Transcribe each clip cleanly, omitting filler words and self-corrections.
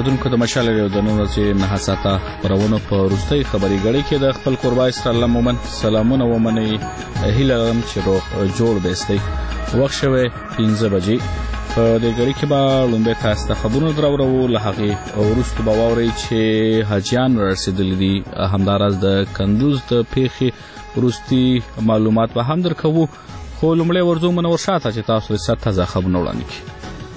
اوریدونکو د مشال ریډیو د نن ورځې 9 ساعته خبرونو په وروستۍ خبري غړي کې د خپل قربای ستړل مومن سلامونه ومني هیله لرم چې روغ جوړ بیستئ. وخت شوه 15 بجې. په دې غړي کې به لومبه تاسو ته خبرونه درورو له هغه وروسته به واوري چې حاجیان رسیدلي دي. همدارس د کندوز د پیخي وروستي معلومات به هم درکوو، خو لومړی ورځو منور شاته چې تاسو یې ست تازه خبرونه وړاندې کړئ.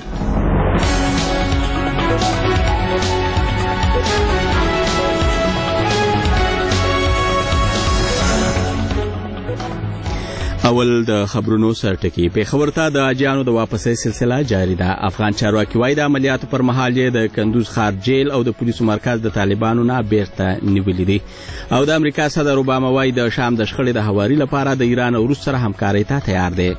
اول د خبرونو سرټکی پیښور ته د حاجیانو د واپسۍ سلسله جاری ده. افغان چارواکي وايي د عملیاتو پر مهال یې د کندوز ښار جیل او د پولیسو مرکز د طالبانو نه بیرته نیولي دي. او د امریکا صدر اوباما وايي د شام د شخړې د هواري لپاره د ایران او روس سره همکارۍ ته تیار دی.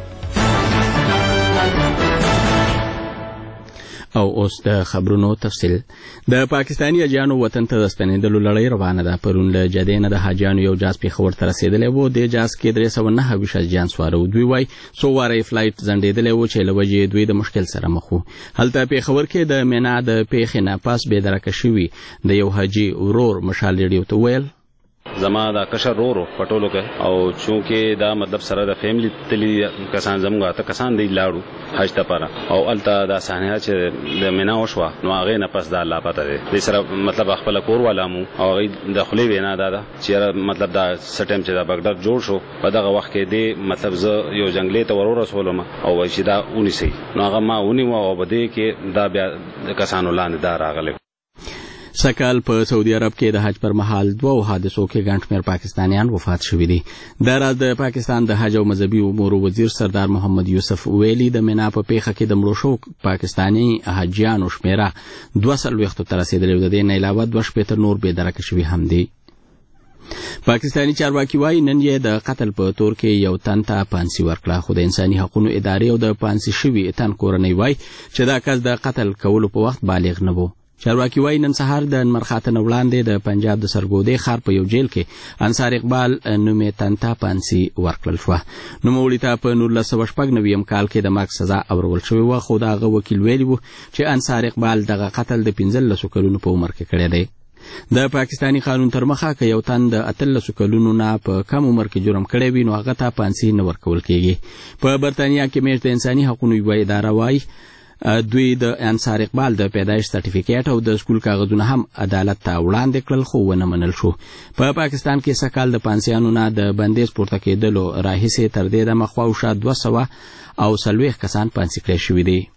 او اوس د خبرونو تفصیل. د پاکستاني حاجیانو وطن ته د ستنېدلو لړۍ روانه ده. پرون له جدې نه د حاجیانو یو جاز پیښور ته رسېدلی و. دې جاز کې 309 حاجیان سواره و. دوی وایي څو واره یې فلایټ ځنډېدلی و چې له وجې دوی د مشکل سره مخ وو. هلته پیښور کې د مینا د پیښې نه پس بېدرکه شوي د یو حاجي ورور مشال ریډیو ته ویل زما دا کشر رورو پټولو کې او چونکه دا مطلب سره د فیملی تلی کسان زموږه ته کسان دی لاړو حج ته پاره او الته دا صحنه چې د مینا وشوه نو هغه نه پس دا الله پته دی د سره مطلب خپل کور ولامو او د خلی وینا دا چې مطلب دا سټم چې دا بغداد جوړ شو په دغه وخت کې دی مطلب زه یو جنگلې ته ورور رسولم او چې دا اونې سي نو هغه ما اونې و او بده کې دا بیا د کسانو لاندې دا راغله. سکهال په سعودي عرب کې د حج پر مهال 2 حادثو کې ګڼ شمېر پاکستانیان وفات شوي دي. دا راز د پاکستان د حج او مذهبي امورو وزیر سردار محمد یوسف ویلي د مینا په پیښه کې د مړو شو پاکستاني حاجیانو شمېره 240 ته رسېدلې. د دې نه علاوه 2 شپېته نور بېدرکه شوي هم دي. پاکستاني چارواکي وايي نن یې د قتل په تور کې یو تن ته پانسي ورکړه، خو د انساني حقوقو ادارې او د پانسي شوي تن کورنۍ وايي چې دا کس د قتل کولو په وخت بالغ نه و. چارواکي وايي نن سهار د انمرخاتنه وړاندې د پنجاب د سرګودې ښار په یو جیل کې انصار اقبال نومې تن ته پانسي ورکړل شوه. نوموړي ته په 1996 کال کې د مرګ سزا اورول شوې وه، خو د هغه وکیل ویلي و چې انصار اقبال دغه قتل د 15 کلونو په عمر کې کړی دی. د پاکستاني قانون تر مخه که یو تن د 18 کلونو نه په کم عمر کې جرم کړی وي نو هغه ته پانسي نه ورکول کېږي. په برتانیا کې میشت د انساني حقوقو یوه اداره وايي دوی د انصار اقبال د پیدایش سرټیفیکیټ او د سکول کاغذونه هم عدالت ته وړاندې کړل خو ونه منل شو. په پاکستان کې سکهال د پانسیانو نه د بندیز پورته کېدلو راهیسې تر دې دمه خواوشا 240 کسان پانسي کړی شوي دي.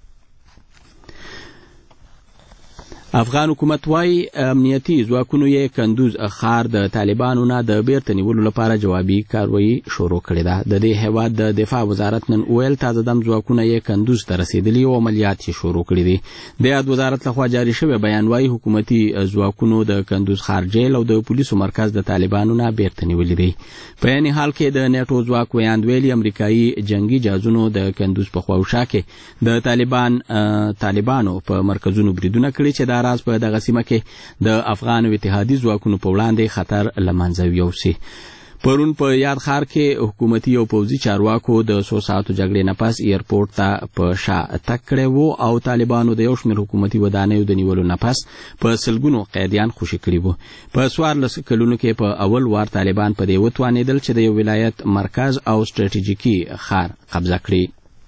افغان حکومت وايي امنیتي ځواکونو یې کندوز ښار د طالبانو نه د بیرته نیولو لپاره جوابي کاروایی شروع کړې ده. د دې هیواد د دفاع وزارت نن ویل تازه دم ځواکونه یې کندوز ته رسېدلي او عملیات یې شروع کړي دي. د یاد وزارت لخوا جاري شوی بیان وايي حکومتي ځواکونو د کندوز ښار جیل او د پولیسو مرکز د طالبانو نه بیرته نیولي دي. په عین حال کې د نیټو ځواک ویاند ویلي امریکایي جنگي جهازونو د کندوز په خواوشا کې د طالبانو په مرکزونو بریدونه کړي چې راز په دغه سیمه کې د افغان او اتحادي ځواکونو په وړاندې خطر له منځه یوسي. پرون په یاد ښار کې حکومتي او پوځي چارواکو د 100 ساعتو جګړې نه پس ایرپورټ ته په شا تګ کړی و او طالبانو د یو شمېر حکومتي ودانیو د نیولو نه پس په سلګونو قیدیان خوشي کړي وو. په 14 کلونو کې په اول وار طالبان په دې وتوانېدل چې د یو ولایت مرکز او ستراتیژیکي ښار قبضه کړي.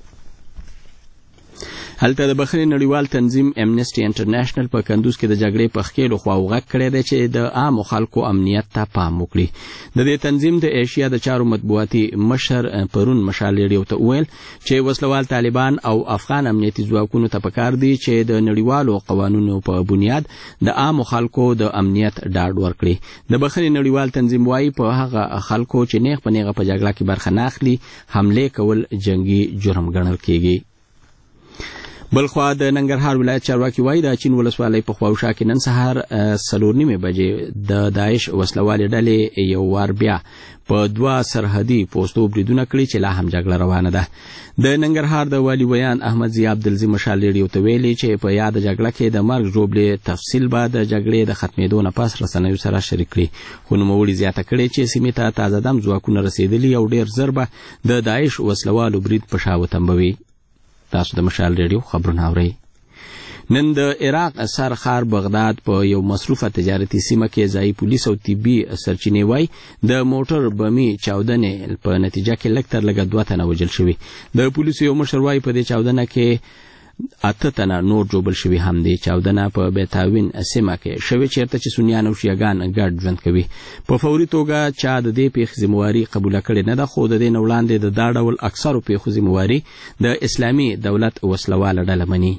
هلته د بخښنې نړیوال تنظیم امنیسټي انټرنیشنل په کندوز کې د جګړې په ښکېلو خواو غږ کړی دی چې د عامو خلکو امنیت ته پام وکړي. د دې تنظیم د ایشیا د چارو مطبوعاتي مشر پرون مشال ریډیو ته وویل چې وسلوال طالبان او افغان امنیتي ځواکونو ته پکار دي چې د نړیوالو قوانونو په بنیاد د عامو خلکو د امنیت ډاډ ورکړي. د بخښنې نړیوال تنظیم وايي په هغه خلکو چې نیغ په نیغه په جګړه کې برخه نه اخلي حملې کول جنگي جرم ګڼل کېږي. بلخوا د ننګرهار ولایت چارواکي وايي د چین ولسوالۍ په خواوشا کې نن سهار 4:30 بجې د داعش وسلوالې ډلې یو وار بیا په 2 سرحدي پوستو بریدونه کړي چې لا هم جګړه روانه ده. د ننګرهار د والي ویان احمد ضیا عبدالزي مشال ریډیو ته ویلي چې په یاد جګړه کې د مرګ ژوبلې تفصیل به د جګړې د ختمېدو نه پس رسنیو سره شریک کړي. خو نوموړي زیاته کړې چې سیمې ته تازه دم ځواکونه رسېدلي او ډېر ژر به د داعش وسلوالو برید په شا وتمبوي. تاسو د مشال ریډیو خبرونه اورئ. نن د عراق سرخار بغداد په یو مصروفه تجارتي سیمه کې ځایي پولیس او طبي سرچینې وایي د موټر بمي چاودنې په نتیجه کې لږ تر لږه 2 تنه وژل شوي. د پولیسو یو مشر وایي په دې چاودنه کې 8 تنه نور جوړ شوي هم دي. چاودنه په بیتاوین سیمه کې شوې چیرته چې سنیان او شیعاګان ګډ ژوند کوي. په فوري توګه چا د دې پیښې ذمہواري قبول کړې نه ده، خو د دې وړاندې د دا ډول اکثرو پیښو ذمہواري د اسلامي دولت وسلواله ډله مني.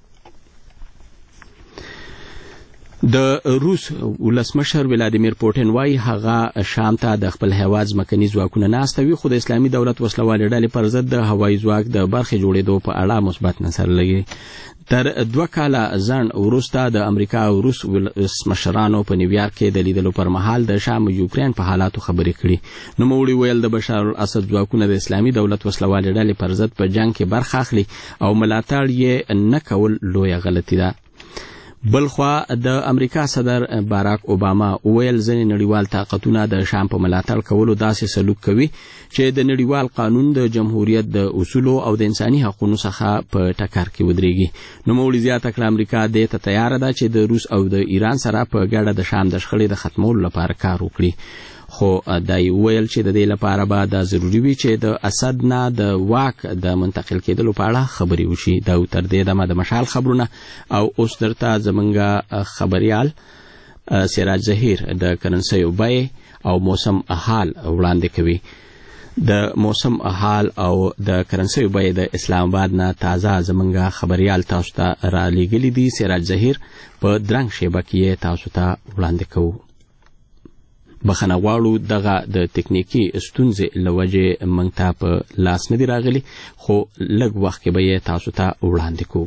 د روس ولسمشر ولادیمیر پوټین وايي هغه شام ته د خپل هیواد ځمکني ځواکونه نه استوي، خو د اسلامي دولت وسلواله ډلې پر ضد د هوایي ځواک د برخې جوړېدو په اړه مثبت نظر لري. تر 2 کاله ځنډ وروسته د امریکا او روس ولسمشرانو په نیویارک کې د لیدلو پر مهال د شام او یوکرين په حالاتو خبرې کړې. نوموړي ویل د بشار الاسد ځواکونه د اسلامي دولت وسلواله ډلې پر ضد په جنگ کې برخه اخلي او ملاتړ یې نه کول لویه غلطي ده. بلخوا د امریکا صدر باراک اوباما ویل ځینې نړیوال طاقتونه د شام په ملاتړ کولو داسې سلوک کوي چې د نړیوال قانون د جمهوریت د اصولو او د انساني حقوقو څخه په ټکر کې ودرېږي. نوموړي زیاته کړه امریکا دې ته تیار ده چې د روس او د ایران سره په ګډه د شام د شخړې د ختمولو لپاره کار وکړي، خو دای ویل چې د دې لپاره به دا ضروری وي چې د اسد نه د واک د منتقل کېدلو په اړه خبرې وشي. دا تر دې دمه د مشال خبرونه او اوس درته زمونږ خبريال سراج ظهیر د کرنسیو بیې او موسم حال وړاندې کوي. د موسم حال او د کرنسیو بیې د اسلام آباد نه تازه زمونږ خبريال تاسو ته را لېږلي دي. سراج ظهیر په درنګ شیبه کې تاسو ته وړاندې کوو. بخنه غواړو دغه د تکنیکی ستونزې لوجه موږ ته په لاس نه دی راغلی، خو لږ وخت کې به تاسو ته وړاندې کوو.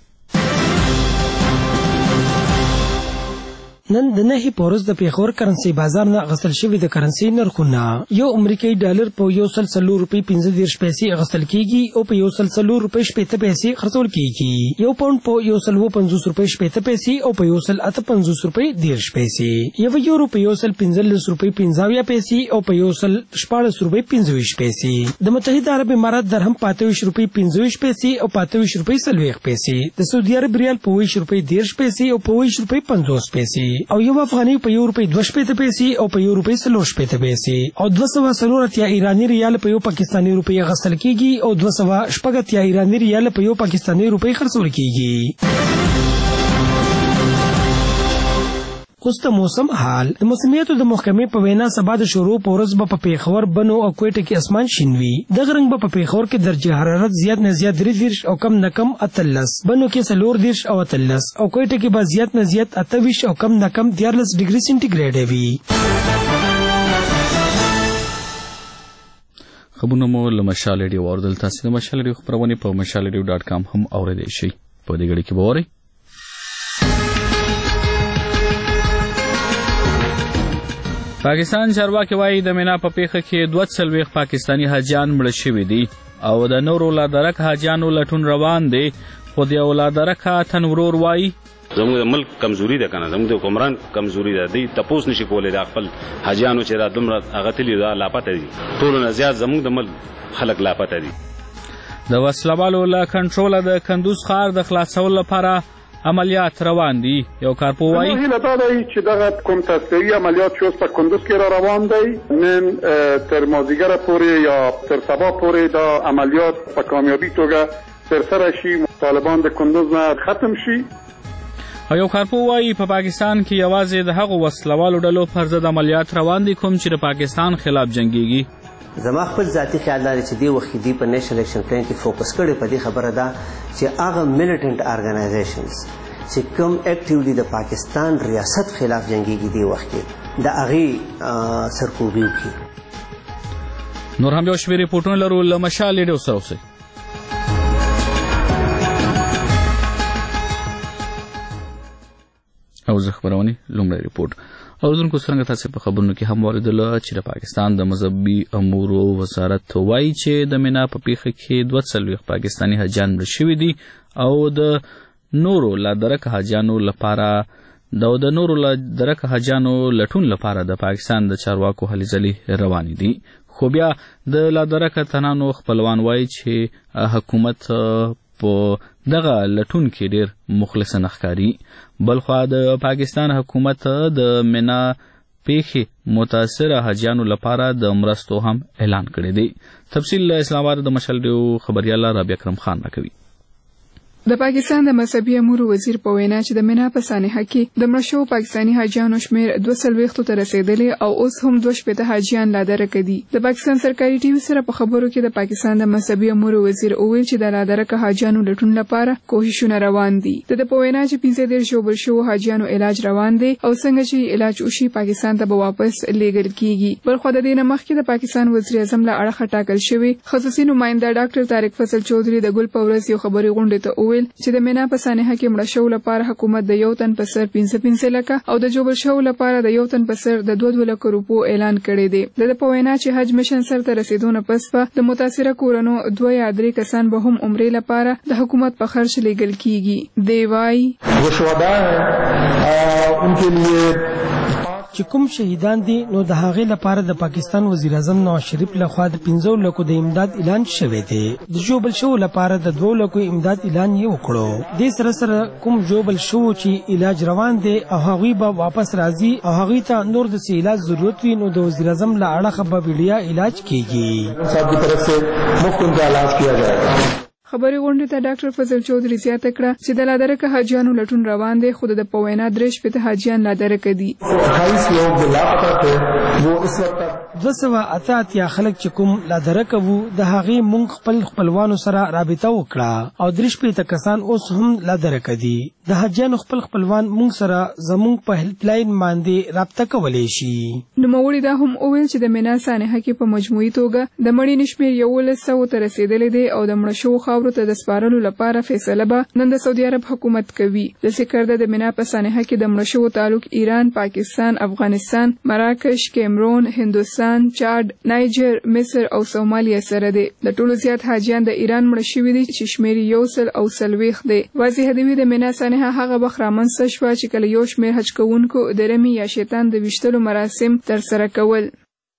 نن د نهي پورز د پیښور کرنسي بازار نه غسل شوی د کرنسي نرخونه یو امریکایي ډالر په 140 روپۍ 15 پیسې غسل کیږي او په 140 روپۍ 70 پیسې خرڅول کیږي. یو پاوند په 150 روپۍ 70 پیسې او په 158 روپۍ 10 پیسې. یو یورو په 115 روپۍ 15 پیسې او په 114 روپۍ 25 پیسې. د متحده عرب امارات درهم 25 روپۍ 25 پیسې او 25 روپۍ 40 پیسې. د سعودي عرب ریال په 20 روپۍ 10 پیسې او په 20 روپۍ 50 پیسې. او یو افغاني په 1 روپۍ 2 پیسې او په 1 روپۍ 3 پیسې. او 240 ایرانی ریال په 1 پاکستانی روپۍ غسل کیږي او 280 ایرانی ریال په 1 پاکستانی روپۍ خرڅول کیږي. اوس د موسم حال. د موسمیاتو د محکمې په وینا سبا د شروع پورز په پیښور بنو او کوټه کې اسمان شین وي. د غرنګ په پیښور کې درجه حرارت زیات نه زیات 30 او کم نه کم 38، بنو کې 40 او 38 او کوټه کې به زیات نه زیات 28 او کم نه کم 14 ډیګري سنټیګریډ وي. خبرونه مو له مشال ریډیو اوردل. تاسو د مشال ریډیو خبرونه په mashalradio.com هم اوریدئ شئ. په دې غړي کې به اورئ پاکستان چارواکي وايي د مینا په پیښه کې 240 پاکستانی حاجیان مړ شوي دي او د نورو لادرک حاجیانو لټون روان دي، خو د یو لادرک تن ورور وايي زموږ د ملک کمزوري ده کنه، زموږ د حکمران کمزوري ده. دی تپوس نشي کولای د خپل حاجیانو چې را دومره اغتلی دا لاپته دي. ټول نه زیات زموږ د ملک خلک لاپته دي. د وسلوالو له کنټرول د کندوز ښار د خلاصولو لپاره عملیات روان دي. یو کارپو وايي هیله دا دی چې دغه کوم تصفیه‌ای عملیات چې اوس په کندوز کې را روان دی نن تر مازدیګر پورې یا تر سبا پورې دا عملیات په کامیابی توګه سرسره شي، طالبان د کندوز نه ختم شي. یو کارپو وايي په پاکستان کې یوازې د هغو وسلوالو ډلو پر ضد عملیات روان دي کوم چې د پاکستان خلاف جنگيږي. زما خپل ذاتی خیال دی چې دی وخت دی په نېشنل اکشن پلان کې فوکس کړي په دې خبره ده چې هغه ملیټنټ ارګنایزیشنز چې کوم اکټیولی د پاکستان ریاست خلاف جنگيږي دی وخت کې د هغه سرکوبي وکړي. نور هم یو شمېر ریپورټونه لرو له مشال ریډیو سره اوسئ. او زه خبرونه لومړی ریپورټ اوردونکو څنګه تاسو په خبرونو کې هم واردل چې د پاکستان د مذهبي امورو وزارت وایي چې د مینا په پیښه کې 240 پاکستانی حاجیان مړ شوي دي او د نورو لادرک حاجیانو لټون لپاره د پاکستان د چارواکو هلې ځلې روانې دي. خو بیا د لادرک تنانو خپلوان وایي چې حکومت په دغه لټون کې ډیر مخلص نخکاری. بلخوا د پاکستان حکومت د مینا پیښې متاثره حاجیانو لپاره د مرستو هم اعلان کړی دی. تفصیل اسلام آباد د مشال ډیو خبريال رابعه اکرم خان راکوي. د پاکستان د مذهبي امور وزیر په وینا چې د مینا په سانحه کې د مړشو پاکستاني حاجیانو شمیر 240 ته رسیدلی او اوس هم 2 حاجیان لادره کړي. د پاکستان سرکاري ټي وي سره په خبرو کې د پاکستان د مذهبي امور وزیر اویل چې د لادره حاجیانو لټون لپاره کوښښونه روان دي. د په وینا چې 15 شوبل شو حاجیانو علاج روان دي او څنګه چې علاج وشي پاکستان ته به واپس لیږل کیږي. بلخو د دې نه مخکې د پاکستان وزیر اعظم له اړخه ټاکل شوی خصوصي نماینده ډاکټر طارق فضل چودھری د ګل پورس یو خبري غونډه ته چې د مینا په سانحه کې مړ شو لپاره حکومت د یو تن په سر 15 لکه او د جوبل شو لپاره د یو تن په سر د 2 لک روپو اعلان کړی دی. د په وینا چې حج مشن سر ته رسیدونه پس په د متاثره کورونو 2 یا 3 کسان به هم عمرې لپاره د حکومت په خرچ لیږل کیږي. دی وايي جو شهدا ہیں ان کے لیے چې کوم شهیدان دي نو د هغه لپاره د پاکستان وزیر اعظم نواز شریف لخوا د 15 لکو د امداد اعلان شوی دی. د جوبل شو لپاره د 2 لکو امداد اعلان یې وکړو. د سره سره کوم جوبل شو چې علاج روان دي او هغه به واپس راځي او هغه ته نور د علاج ضرورت وي نو د وزیر اعظم له اړخه به ویډیا علاج کیږي. صاحب کی طرف سے مفت ان کا علاج کیا جائے گا. خبري غونډه ته ډاکټر فضل چودھری زیاته کړه چې د لادره حاجیانو لټون روان دی. خود د پوینا 3 حاجیان لادره کدي. 28 لوگ جو لاپتہ تھے وہ اس وقت 288 خلک چې کوم لادره کوو د هغه مونږ خپلوانو سره رابطه وکړه او 3 کسان اوس هم لادره کدي. د حاجیانو خپلوان مونږ سره زمونږ په هیلپ لاین باندې رابطه کولای شي. نو موري دا هم اویل چې د مینا سانحه کې په مجموعي توګه د مړی نشمیر 1100 ته رسیدلې دی او د مړشو خاورو ته د سپارلو لپاره فیصله به نن د سعودي عرب حکومت کوي. د سکرده د مینا په سانحه کې د مړشو تعلق ایران، پاکستان، افغانستان، مراکش، کیمرون، هندوستان، چاد، نایجر، مصر او سومالیا سره دي. د ټولو زیات حاجیان د ایران مړ شوي دي چې شمیر 140 دی. واضح دی د مینا سانحه هغه وخت رامنځته شوه چې کله یو شمیر حج کوونکو د رمي یا شیطان د ویشتلو مراسم ترسره کول.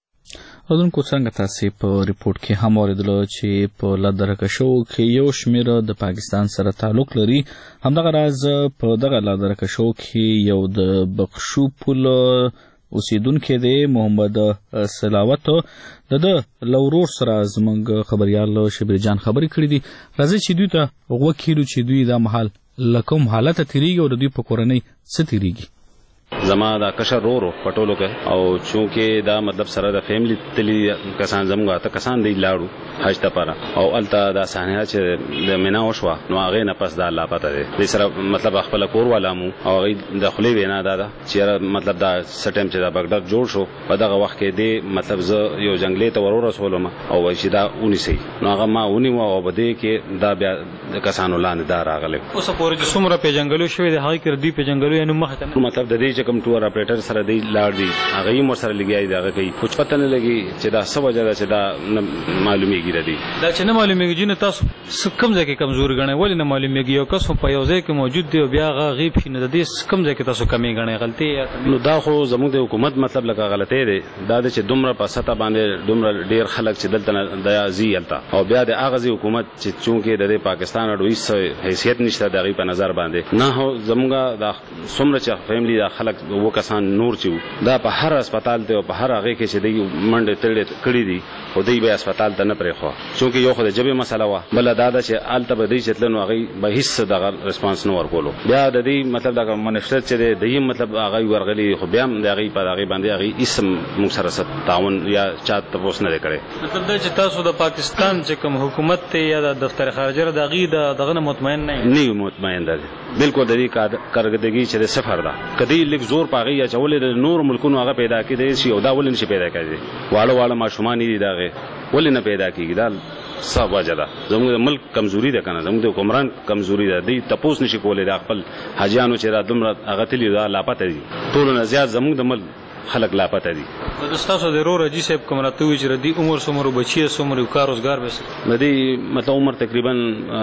اذن څنګه تاسو په ریپورت کې هم اوریدلو چې په لادرکه شو کې یو شمیر د پاکستان سره تعلق لري. همدغه راز په دغه لادرکه شو کې یو د بخشو پل اوسیدونکو دی محمد سلاوت د لورور سره زمونږ خبريال شبیر جان خبري کړې دي. راځي چې دوی ته وکیلو چې دوی د محل لکم حالت تیریږي او د دوی په کورنۍ څه تیریږي. زما دا کشر رورو پټولو کې او چونکه دا مطلب سره د فیملی تلی کسان زموږه ته کسان دی لاړو حج ته پاره او الته دا صحنه چې د مینا وشوا نو هغه نه پس دا لا پته دي د سره مطلب خپل کور والامو او د خلی وینا دا چې مطلب دا سټم چې دا بغداد جوړ شو په دغه وخت کې دی مطلب زه یو جنگلې ته ورور رسولم او چې دا اونې سي نو هغه ما اونې و او بده کې دا بیا د کسانو لاندې دا راغله. اوس پورې چې څومره په جنگلو شوی دی هغه کې دی په جنگلو یې نو مخ ته مطلب د دې چې کوم ټور اپریټر سره دی لاړ دی هغه یې مر سره لګیای دی هغه کوي کچھ پته نه لګي چې دا څه وجه ده چې دا معلومیږي ردی دا چې نه معلومیږي نه تاسو کم ځای کې کمزور غنئ ولې نه معلومیږي یو کس په یو ځای کې موجود دی او بیا هغه غیب شي نه د دې کم ځای کې تاسو کمی غنئ غلطي نو دا خو زموږ د حکومت مطلب لکه غلطي دی دا چې دومره په سطح باندې دومره ډیر خلک چې دلته د ازي التا او بیا د اغازي حکومت چې چونکه د پاکستان اړوي حیثیت نشته دغه په نظر باندې نه هو زموږه د څومره چې فیملی د خلک وکسان نور چې دا په هر هسپتال ته او په هر هغه کې چې دی منډه تړلې کړې دي خو دی به هسپتال ته نه پرې خو چونکه یو خو د جبه مسله وا بل دا چې الته به دی چې تلنو هغه به هیڅ دغه ریسپانس نه ورکولو بیا د دې مطلب دغه منشر چې دی مطلب هغه ورغلی خو بیا د هغه په هغه باندې هغه اسم موږ سره تعاون یا چات تاسو نه کړي مطلب دا چې تاسو د پاکستان چې کوم حکومت ته یا د دفتر خارجه د غي دغه مطمئن نه مطمئن ده بالکل د دې کارګردګي چې صفر ده کدی لیک زور پاغي یا چولې د نور ملکونو هغه پیدا کړي شي او دا ولې نشي پیدا کړي واړه ماشومان دي داغه ولې نه پیدا کیږي دا څه وجه ده زموږ ملک کمزوري ده کنه زموږ حکمران کمزوري ده دی تپوس نشي کولای د خپل حاجیانو چې را دومره هغه تلی دا لاپته دي ټول نه زیات زموږ د ملک خلق لاپته دي د تاسو د رور جی صاحب کوم راته وی چې د عمر سمرو بچي سمرو کار روزګار به مدي مته عمر تقریبا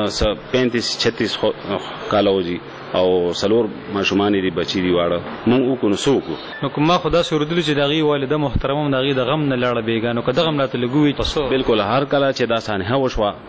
35 36 کال وږي او سلور ماشومان دي بچي دي واړه مونږ کو نو سوکو نو کومه خدا سردل چې دغه والده محترمه دغه د غم نه لاړه بیګانو کده غم راته لګوي بالکل هر کله چې دا سانحه وشوه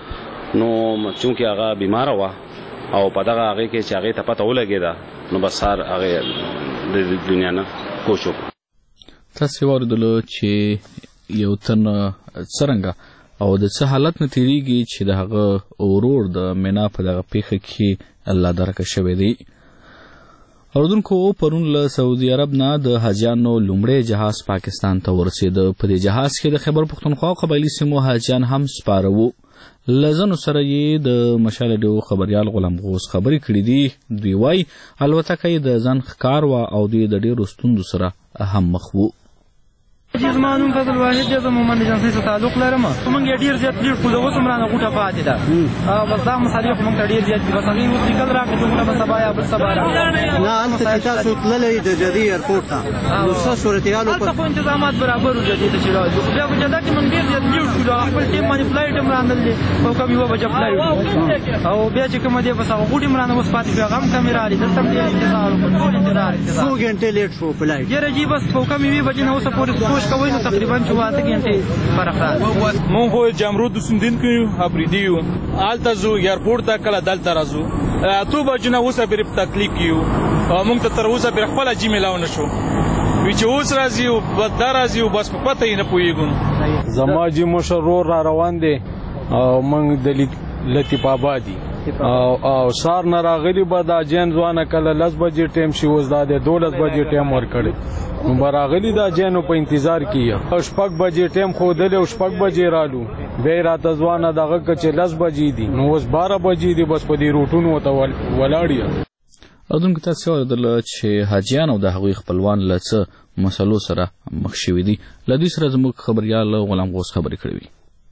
نو چونکه هغه بیمار و او په دغه هغه کې چې هغه ته پته ولګیدا نو بس سار هغه د دنیا نه کوشو. تاسو ورته چې یو تن څنګه او د څه حالت نه تیریږي چې د هغه اورور د مینا په دغه پیخه کې الله درکه شوی دی. اردوونکو پرون له سعودي عرب نه د حاجیانو لومړی جهاز پاکستان ته ورسېد. په دې جهاز کې د خیبر پښتونخوا قبایلي سیمو حاجیان هم سپاره وو. له ځانو سره یې د مشال ډیو خبریال غلام غوث خبرې کړې دي. دوی وایي الوتکه یې د ځان ښکار وه او دوی د ډېرو ستونزو سره هم مخ وو. زما نوم فضل واحد دی، زه مومند ایجنسۍ سره تعلق لرم. موږ یې ډېر زیات لیډ کړو، اوس هم رانه غوټه پاتې ده. بس دا مسالې خو موږ ته ډېر زیات دي. بس هغې اوس لیکل راکړي چې موږ به سبا یا بل سبا راکړي. نه هلته چې تاسو تللی د جدې ایرپورټ ته نو څه صورتحال هلته خو انتظامات برابر وو جدې ته چې راځو. بیا په جده کې موږ ډېر زیات لیډ کړو، خپل ټیم باندې فلایټ هم رانل دي او کم یوه بجه فلایټ او بیا چې کومه دی بس هغه غوټې هم رانه اوس پاتې شوې، هغه هم کمې رالي. دلته هم ډېر انتظار وکړو، ټول انتظار. څو ګنټې لیټ شو فلایټ؟ ډېره جي بس په کم یوې بجې نه اوسه پورې سوچ کوئ نو تقریبا 4 غنټې فرق راځي. مونږ خو جامرود اوسېدونکي یو، افریدي یو. هلته ځو ایرپورټ ته، کله دلته راځو. 8 بجو نه اوسه پرې په تکلیف کې یو او مونږ ته تر اوسه پرې خپله جي میلاو نه شو. وی چې اوس راځي او دا راځي او بس په پته یې نه پوهېږو. زما جي مشر ورور را روان دی او مونږ د لطیف آباد دي او سار نه راغلي به دا جین ځوانه کله 10 بجې ټایم شي، اوس دا د 12 بجې ټایم ورکړی نو به راغلي دا جینو په انتظار کې یم. 6 بجې ټایم ښودلی او 6 بجې رالو، بیا یې راته ځوانه دغه که چې 10 بجې دي نو اوس 12 بجې دي. بس په دې روټونو ته ولاړ یم. اردوونکو تاسو اورېدله چې حاجیان او د هغوی خپلوان له څه مسلو سره مخ شوي دي. له دوی سره زموږ خبریال غلام غوث خبرې کړې وي.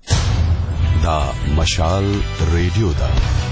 دا مشال ریډیو ده.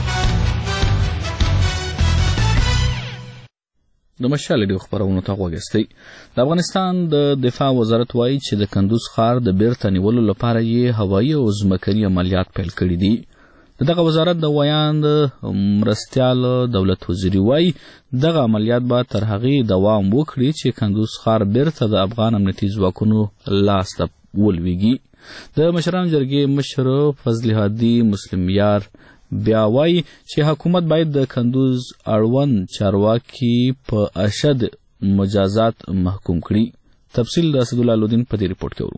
د مشال ډیو خبرونو ته غوږ ایستی. د افغانستان د دفاع وزارت وایي چې د کندوز ښار د بیرته نیولو لپاره یې هوایي او ځمکني عملیات پیل کړي دي. دغه وزارت د ویاند مرستیال دولت وزیري وایي دغه عملیات به تر هغې دوام وکړي چې کندوز ښار بیرته د افغان امنیتي ځواکونو لاس ته ولویږي. د مشرانو جرګې مشر فضل هادي مسلم یار بیا وایي چې حکومت باید د کندوز اړوند چارواکي په اشد مجازات محکوم کړي. تفصیل د اسدالله لودین په دې ریپورټ کې ورو.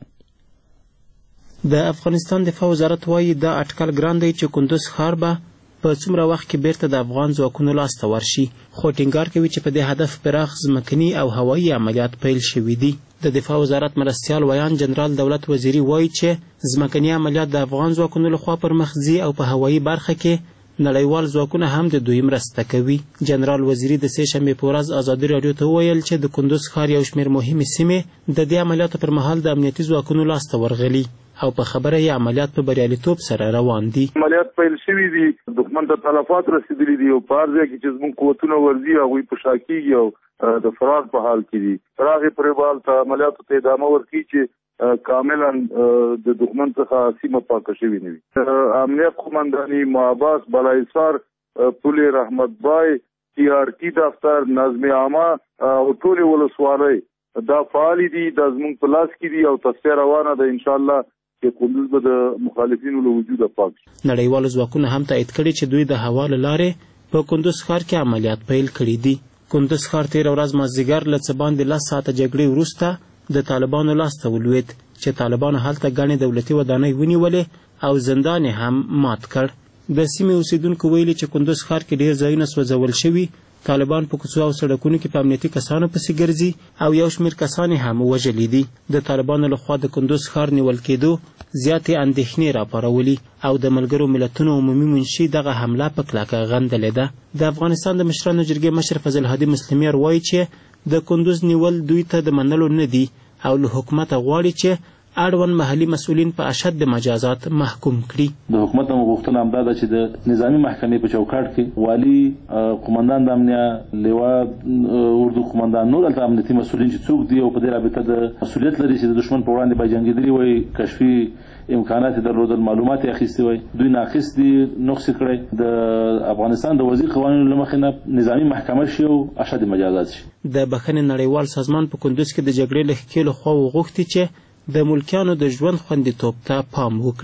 د افغانستان دفاع وزارت وایي دا اټکل ګران دی چې کندوز ښار به په څومره وخت کې بیرته د افغان ځواکونو لاس ته ورشي، خو ټینګار کوي چې په دې هدف پراخ ځمکني او هوایي عملیات پیل شوي دي. د دفاع وزارت مرستیال ویان جنرال دولت وزیري وایي چې ځمکني عملیات د افغان ځواکونو لخوا پر مخ ځي او په هوایي برخه کې نړیوال ځواکونه هم د دوی مرسته کوي. جنرال وزیري د سې شنبې په ورځ ازادي راډیو ته وویل چې د کندوز ښار یو شمېر مهمې سیمې د دې عملیاتو پر مهال د امنیتي ځواکونو لاس ته ورغلي او په خبره یې عملیات په بریالیتوب سره روان دي. عملیات پیل شوي دي، دښمن ته تلفات رسېدلي دي او په هر ځای کې چې زموږ قوتونه ورځي هغوی په شا کېږي او د فرار په حال کې دي. تر هغې پورې به هلته عملیاتو ته ادامه ورکړي چې کاملا د دښمن څخه سیمه پاکه شوې نه وي. امنیت قومنداني محباس بالاحصار پل رحمت بای TRT دفتر نظم عامه او ټولې ولسوالۍ دا فعالې دي، دا زموږ په لاس کې دي او تصفیه روانه ده. انشاءالله چې کندوز به د مخالفینو له وجوده پاک شي. نړیوالو ځواکونو هم تایید کړي چې دوی د هوا له لارې په کندوز ښار کې عملیات پیل کړي دي. کندوز ښار تېره ورځ مازدیګر له څه باندې 10 ساعته جګړې وروسته د طالبانو لاس ته ولوېد چې طالبانو هلته ګڼې دولتي ودانۍ ونیولې او زندان یې هم مات کړ. د سیمې اوسیدونکو ویلي چې کندوز ښار کې ډېر ځایونه سوځول شوي، طالبان په کوڅو او سړکونو کې په امنیتي کسانو پسې ګرځي او یو شمېر کسان یې هم وژلي دي. د طالبانو لخوا د کندوز ښار نیول کېدو زیاتې اندېښنې راپارولي او د ملګرو ملتونو عمومي منشي دغه حمله په کلکه غندلې ده. د افغانستان د مشرانو جرګې مشر فضل هادي مسلميار وایي چې د کندوز نیول دوی ته د منلو نه دي او له حکومته غواړي چې اړوند محلي مسؤلین په اشد مجازات محکوم کړي. د حکومت غوښتنه همدا ده چې د نظامی محکمې په چوکاټ کې والی، قومندان د امنیه، لیوا اردو قومندان، نور البته امنیتي مسؤلین چې څوک دي او په دې رابطه د مسؤلیت لري چې د دشمن په وړاندې به جنګېدلي وي، کشفي امکانات درلودل، معلومات یې اخیستي وي، دوی ناقص دي، نقص کړی. د افغانستان د وزیر قوانینو له مخې نه نظامی محکمه شي او اشد مجازات شي. د بخښنې نړیوال سازمان په کندوز کې د جګړې له ښکېلو خوا وغوښتي چې د ملکیانو د ژوند خوندیتوب ته پام وکړي.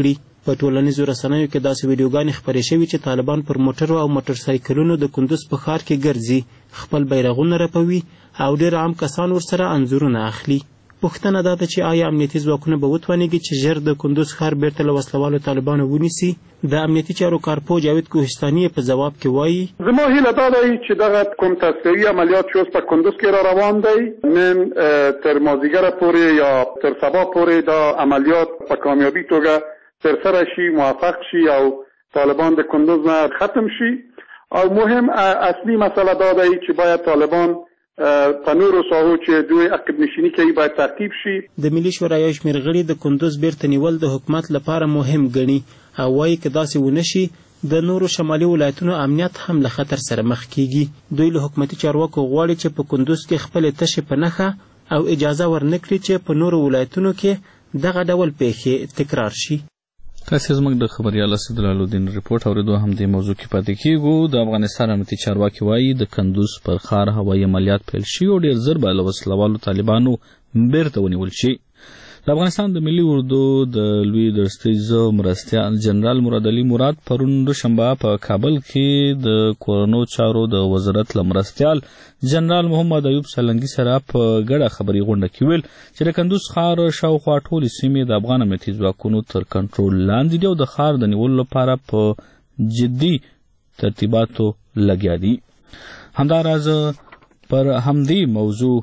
په ټولنیزو رسنیو کې داسې ویډیوګانې خپرې شوي چې طالبان پر موټرو او موټر سایکلونو د کندوز په ښار کې ګرځي، خپل بیرغونه رپوي او ډېر عام کسان ورسره انځورونه اخلي. پوښتنه دا ده چې آیا امنیتي ځواکونه به وتوانېږي چې ژر د کندوز ښار بیرته له وسلوالو طالبانو ونیسي؟ د امنیتي چارو کارپو جاوید کوهستاني په جواب کې وایي زما هیله دا دی چې دغه کوم تصفیه‌ای عملیات چې اوس په کندوز کې را روان دی نن تر مازدیګره پورې یا تر سبا پورې دا عملیات په کامیابی توګه ترسره شي، موفق شي او طالبان د کندوز نه ختم شي. او مهم اصلي مسئله دا دی چې باید طالبان په نورو ساحو چې دوی عقب نشیني کوي باید تعقیب شي. د ملي شورا یو شمېر غړي د کندوز بیرته نیول د حکومت لپاره مهم ګڼي او وایي که داسې ونه شي د نورو شمالي ولایتونو امنیت هم له خطر سره مخ کیږي. دوی له حکومتي چارواکو غواړي چې په کندوز کې خپلې تشې په نښه او اجازه ورنکړي چې په نورو ولایتونو کې دغه ډول پیښې تکرار شي. تاسې زموږ د خبریال اسد جلالالدین رپورټ اورېدو هم دې موضوع کې پاتې کیږو. د افغانستان امنیتي چارواکي وایي د کندوز پر ښار هوایي عملیات پیل شي او ډېر ژر به له وسلوالو طالبانو بیرته ونیول شي. د افغانستان د ملي اردو د لوی درستیز مرستیال جنرال مراد علي مراد پرون دوشنبه په کابل کې د کورونو چارو د وزارت له مرستیال جنرال محمد ایوب سلنګي سره په ګډه خبري غونډه کې ویل چې د کندوز ښار شاوخوا ټولې سیمې د افغان امنیتي ځواکونو تر کنټرول لاندې دي او د ښار د نیولو لپاره په جدي ترتیباتو لګیا دي. همداراز پر همدې موضوع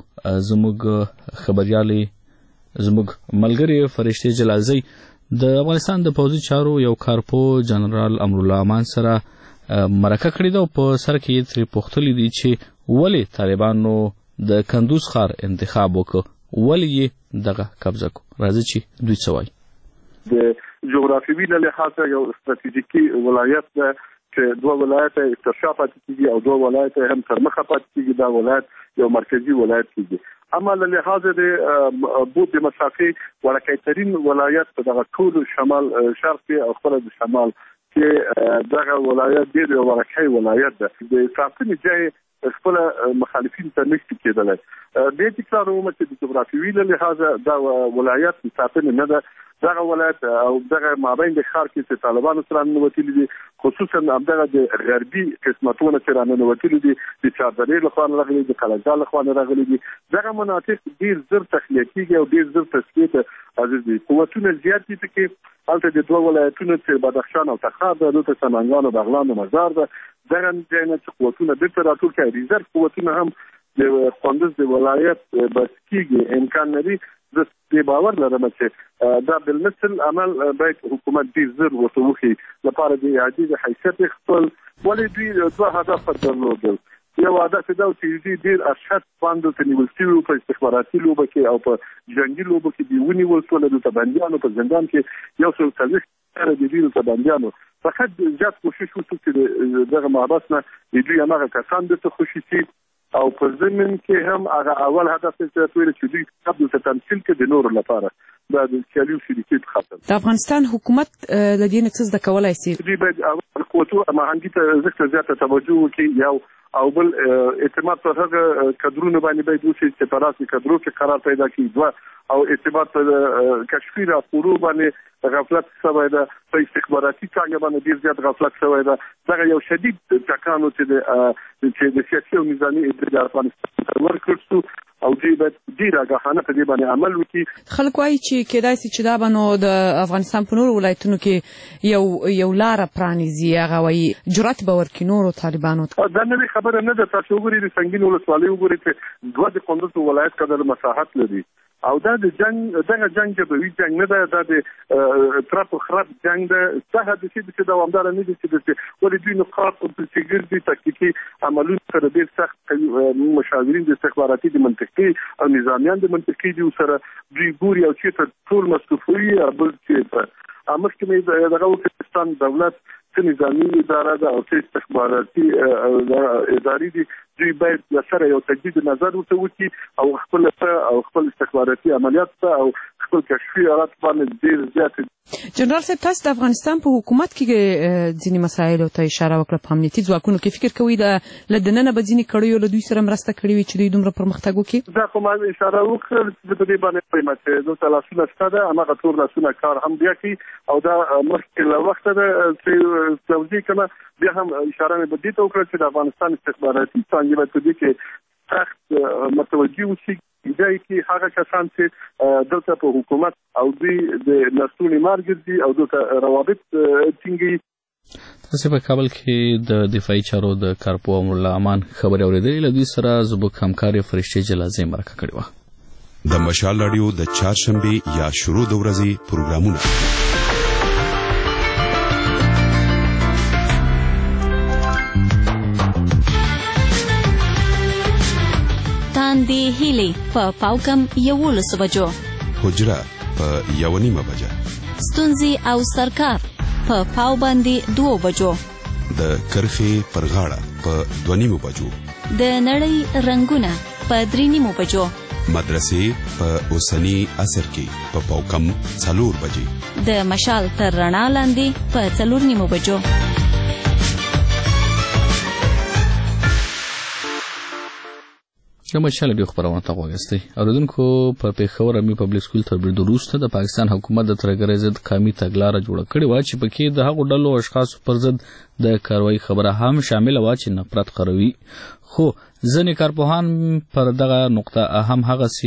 زموږ خبریالي زموږ ملګری فرشته جلالزی د افغانستان د پوځي چارو یو کارپو جنرال امرالله امان سره مرکه کړې ده او په سر کې یې ترې پوښتلي دي چې ولې طالبانو د کندوز ښار انتخاب وکړ، ولې یې دغه قبضه کړو. راځي چې دوی څه وایي. د جغرافیوي له لحاظه یو ستراتیژیکي ولایت ده چې دوه ولایت تر شا پاتې کېږي او دوه ولایت هم تر مخه پاتې کېږي. دا ولایت یو مرکزي ولایت کېږي. اما له لحاظ د بود د مسافې ورکیترین ولایت په دغه ټول شمال شرق کې او خپل د شمال کې دغه ولایت ډېر یو ورکی ولایت ده. د ساتنې ځای خپل مخالفین ته نشي کېدلی. دې تکرار ومه چې د جغرافیوي له لحاظه دا ولایت د ساتنې نه ده. دغه ولایت او دغه مابین د ښار کې چې طالبانو سره ننوتلي دي، خصوصا همدغه د غربي قسمتونه چې راننوتلي دي، د چاردرې لخوا راغلي دي، د قلعه‌جان لخوا راغلي دي. دغه مناطق ډېر زر تخلیه کېږي او ډېر زر تصفیې ته عزیز دي. قوتونه زیات دي پکې. هلته د دوه ولایتونو چې بدخشان او تخار ده، دلته سمنګان او بغلان او مزار ده. دغه ځای نه چې قوتونه بیرته راټول کړي، ریزرو قوتونه هم د کندوز د ولایت بس کېږي. امکان لري زه دې باور لرم چې دا بالمثل عمل باید حکومت ډېر زر ورته وکړي لپاره د اعادې د حیثیت خپل. ولې دوی دوه هدف درلودل. یو هدف دا و چې دوی ډېر ارشد باندې ته نیول شوي په استخباراتي لوبه کې او په جنګي لوبه کې دوی ونیول شول. دلته بندیانو په زندان کې 140 د دوی دلته بندیانو. فقط زیات کوشش وشو چې دغه محبس نه دوی هماغه کسان دلته خوشي شي او په ضمن کې هم هغه اول هدف چې دوی قبل ته تمثیل کې د نورو لپاره دا د سیالي او شریکیت ختم. د افغانستان حکومت د دې نه څه زده کولای شي؟ دوی باید اول قوتو مهنګي ته ځکه زیاته توجه وکړي یو او بل اعتماد پر هغه کادرونو باندې باید وشي چې په راسي کادرو کې قرار پیدا کړي. دوه او اعتماد پر کشفي راپورو باندې غفلت شوی ده. په استخباراتي څانګه باندې ډېر زیات غفلت شوی ده. دغه یو شدید ټکان چې د سیاسي او نظامي ادارې افغانستان ورکړل شو او دوی باید ډېر آګاهانه په دې باندې عمل وکړي. خلک وایي چې کېدای شي چې دا به نو د افغانستان په نورو ولایتونو کې یو لاره پرانیزي. هغه وایي جرأت به ورکړي نورو طالبانو ته. دا نوې خبره نه ده. تاسو وګورئ د سنګین ولسوالۍ وګورئ چې دوه د کندوز ولایت قدر مساحت لري او دا د دغه جنګ جبهوي جنګ نه ده. دا د ترپ خراب جنګ ده. څه د چې دوامدار نه دي چې ولې دوی نقاط او ګرځي تکتیکي عملونه سره ډېر سخت مشاورین د استخباراتي د منطقي او نظامیان د منطقي دي سره دوی ګوري او چې ټول مصطفی بل چې مخکې دغه پاکستان دولت څه نظامي اداره ده او څه استخباراتي ادارې دي. دوی باید سره یو تجدید نظر ورته وکړي او خپل استخباراتي عملیات ته او خپل کشفي آلات باندې ډېر زیات. جنرال صاحب تاسو د افغانستان په حکومت کې ځینې مسایلو ته اشاره وکړه. په امنیتي ځواکونو کې فکر کوي له دننه به ځینې کړیو له دوی سره مرسته کړې وي چې دوی دومره پرمختګ وکړي؟ دا خو ما اشاره وکړه چې په دې باندې وایم چې دلته لاسونه شته ده، هماغه ټول لاسونه کار هم بیا کوي او دا مخکې له وخته ده چې توضیح کړمه. بیا هم اشاره مې په دې ته وکړه چې د افغانستان استخباراتي څانګې باید په دې کې سخت متوجه اوسي ځای کې هغه کسان چې دلته په حکومت او دوی د لستونې مار ګرځي او دلته روابط ټینګي. تاسو په کابل کې د دفاعي چارو د کارپو امر الله امان خبري اورېدلې. له دوی سره زبوک همکاري فرشتي جلازه مرکه کړې و. د مشال رادیو د چهارشنبه یا شروع د ورځې پروګرامونه تاندې هیلې په پاوکم 11 بجو، حجره په 1:30 بجه، ستونزې او سرکار په پاو باندې 2 بجو، د کرخي پر غاړه په 2:30 بجو، د نړۍ رنگونه په 3:30 بجو، مدرسې په اوسنی عصر کې په پاوکم 4 بجې، د مشال تر رڼا لاندې په 4:30 بجو. د مشال ډیو خبرونه ته وګورئ. اوریدونکو په پیښور امي پبلک سکول تر برید وروسته د پاکستان حکومت د ترګرۍ ضد قومي تګلارې جوړه کړې و چې پکې د هغو ډلو اشخاصو پر ضد د کاروایی خبره هم شامل و چې نفرت خپروي. خو ځینې کارپوهان پر دغه نقطه هم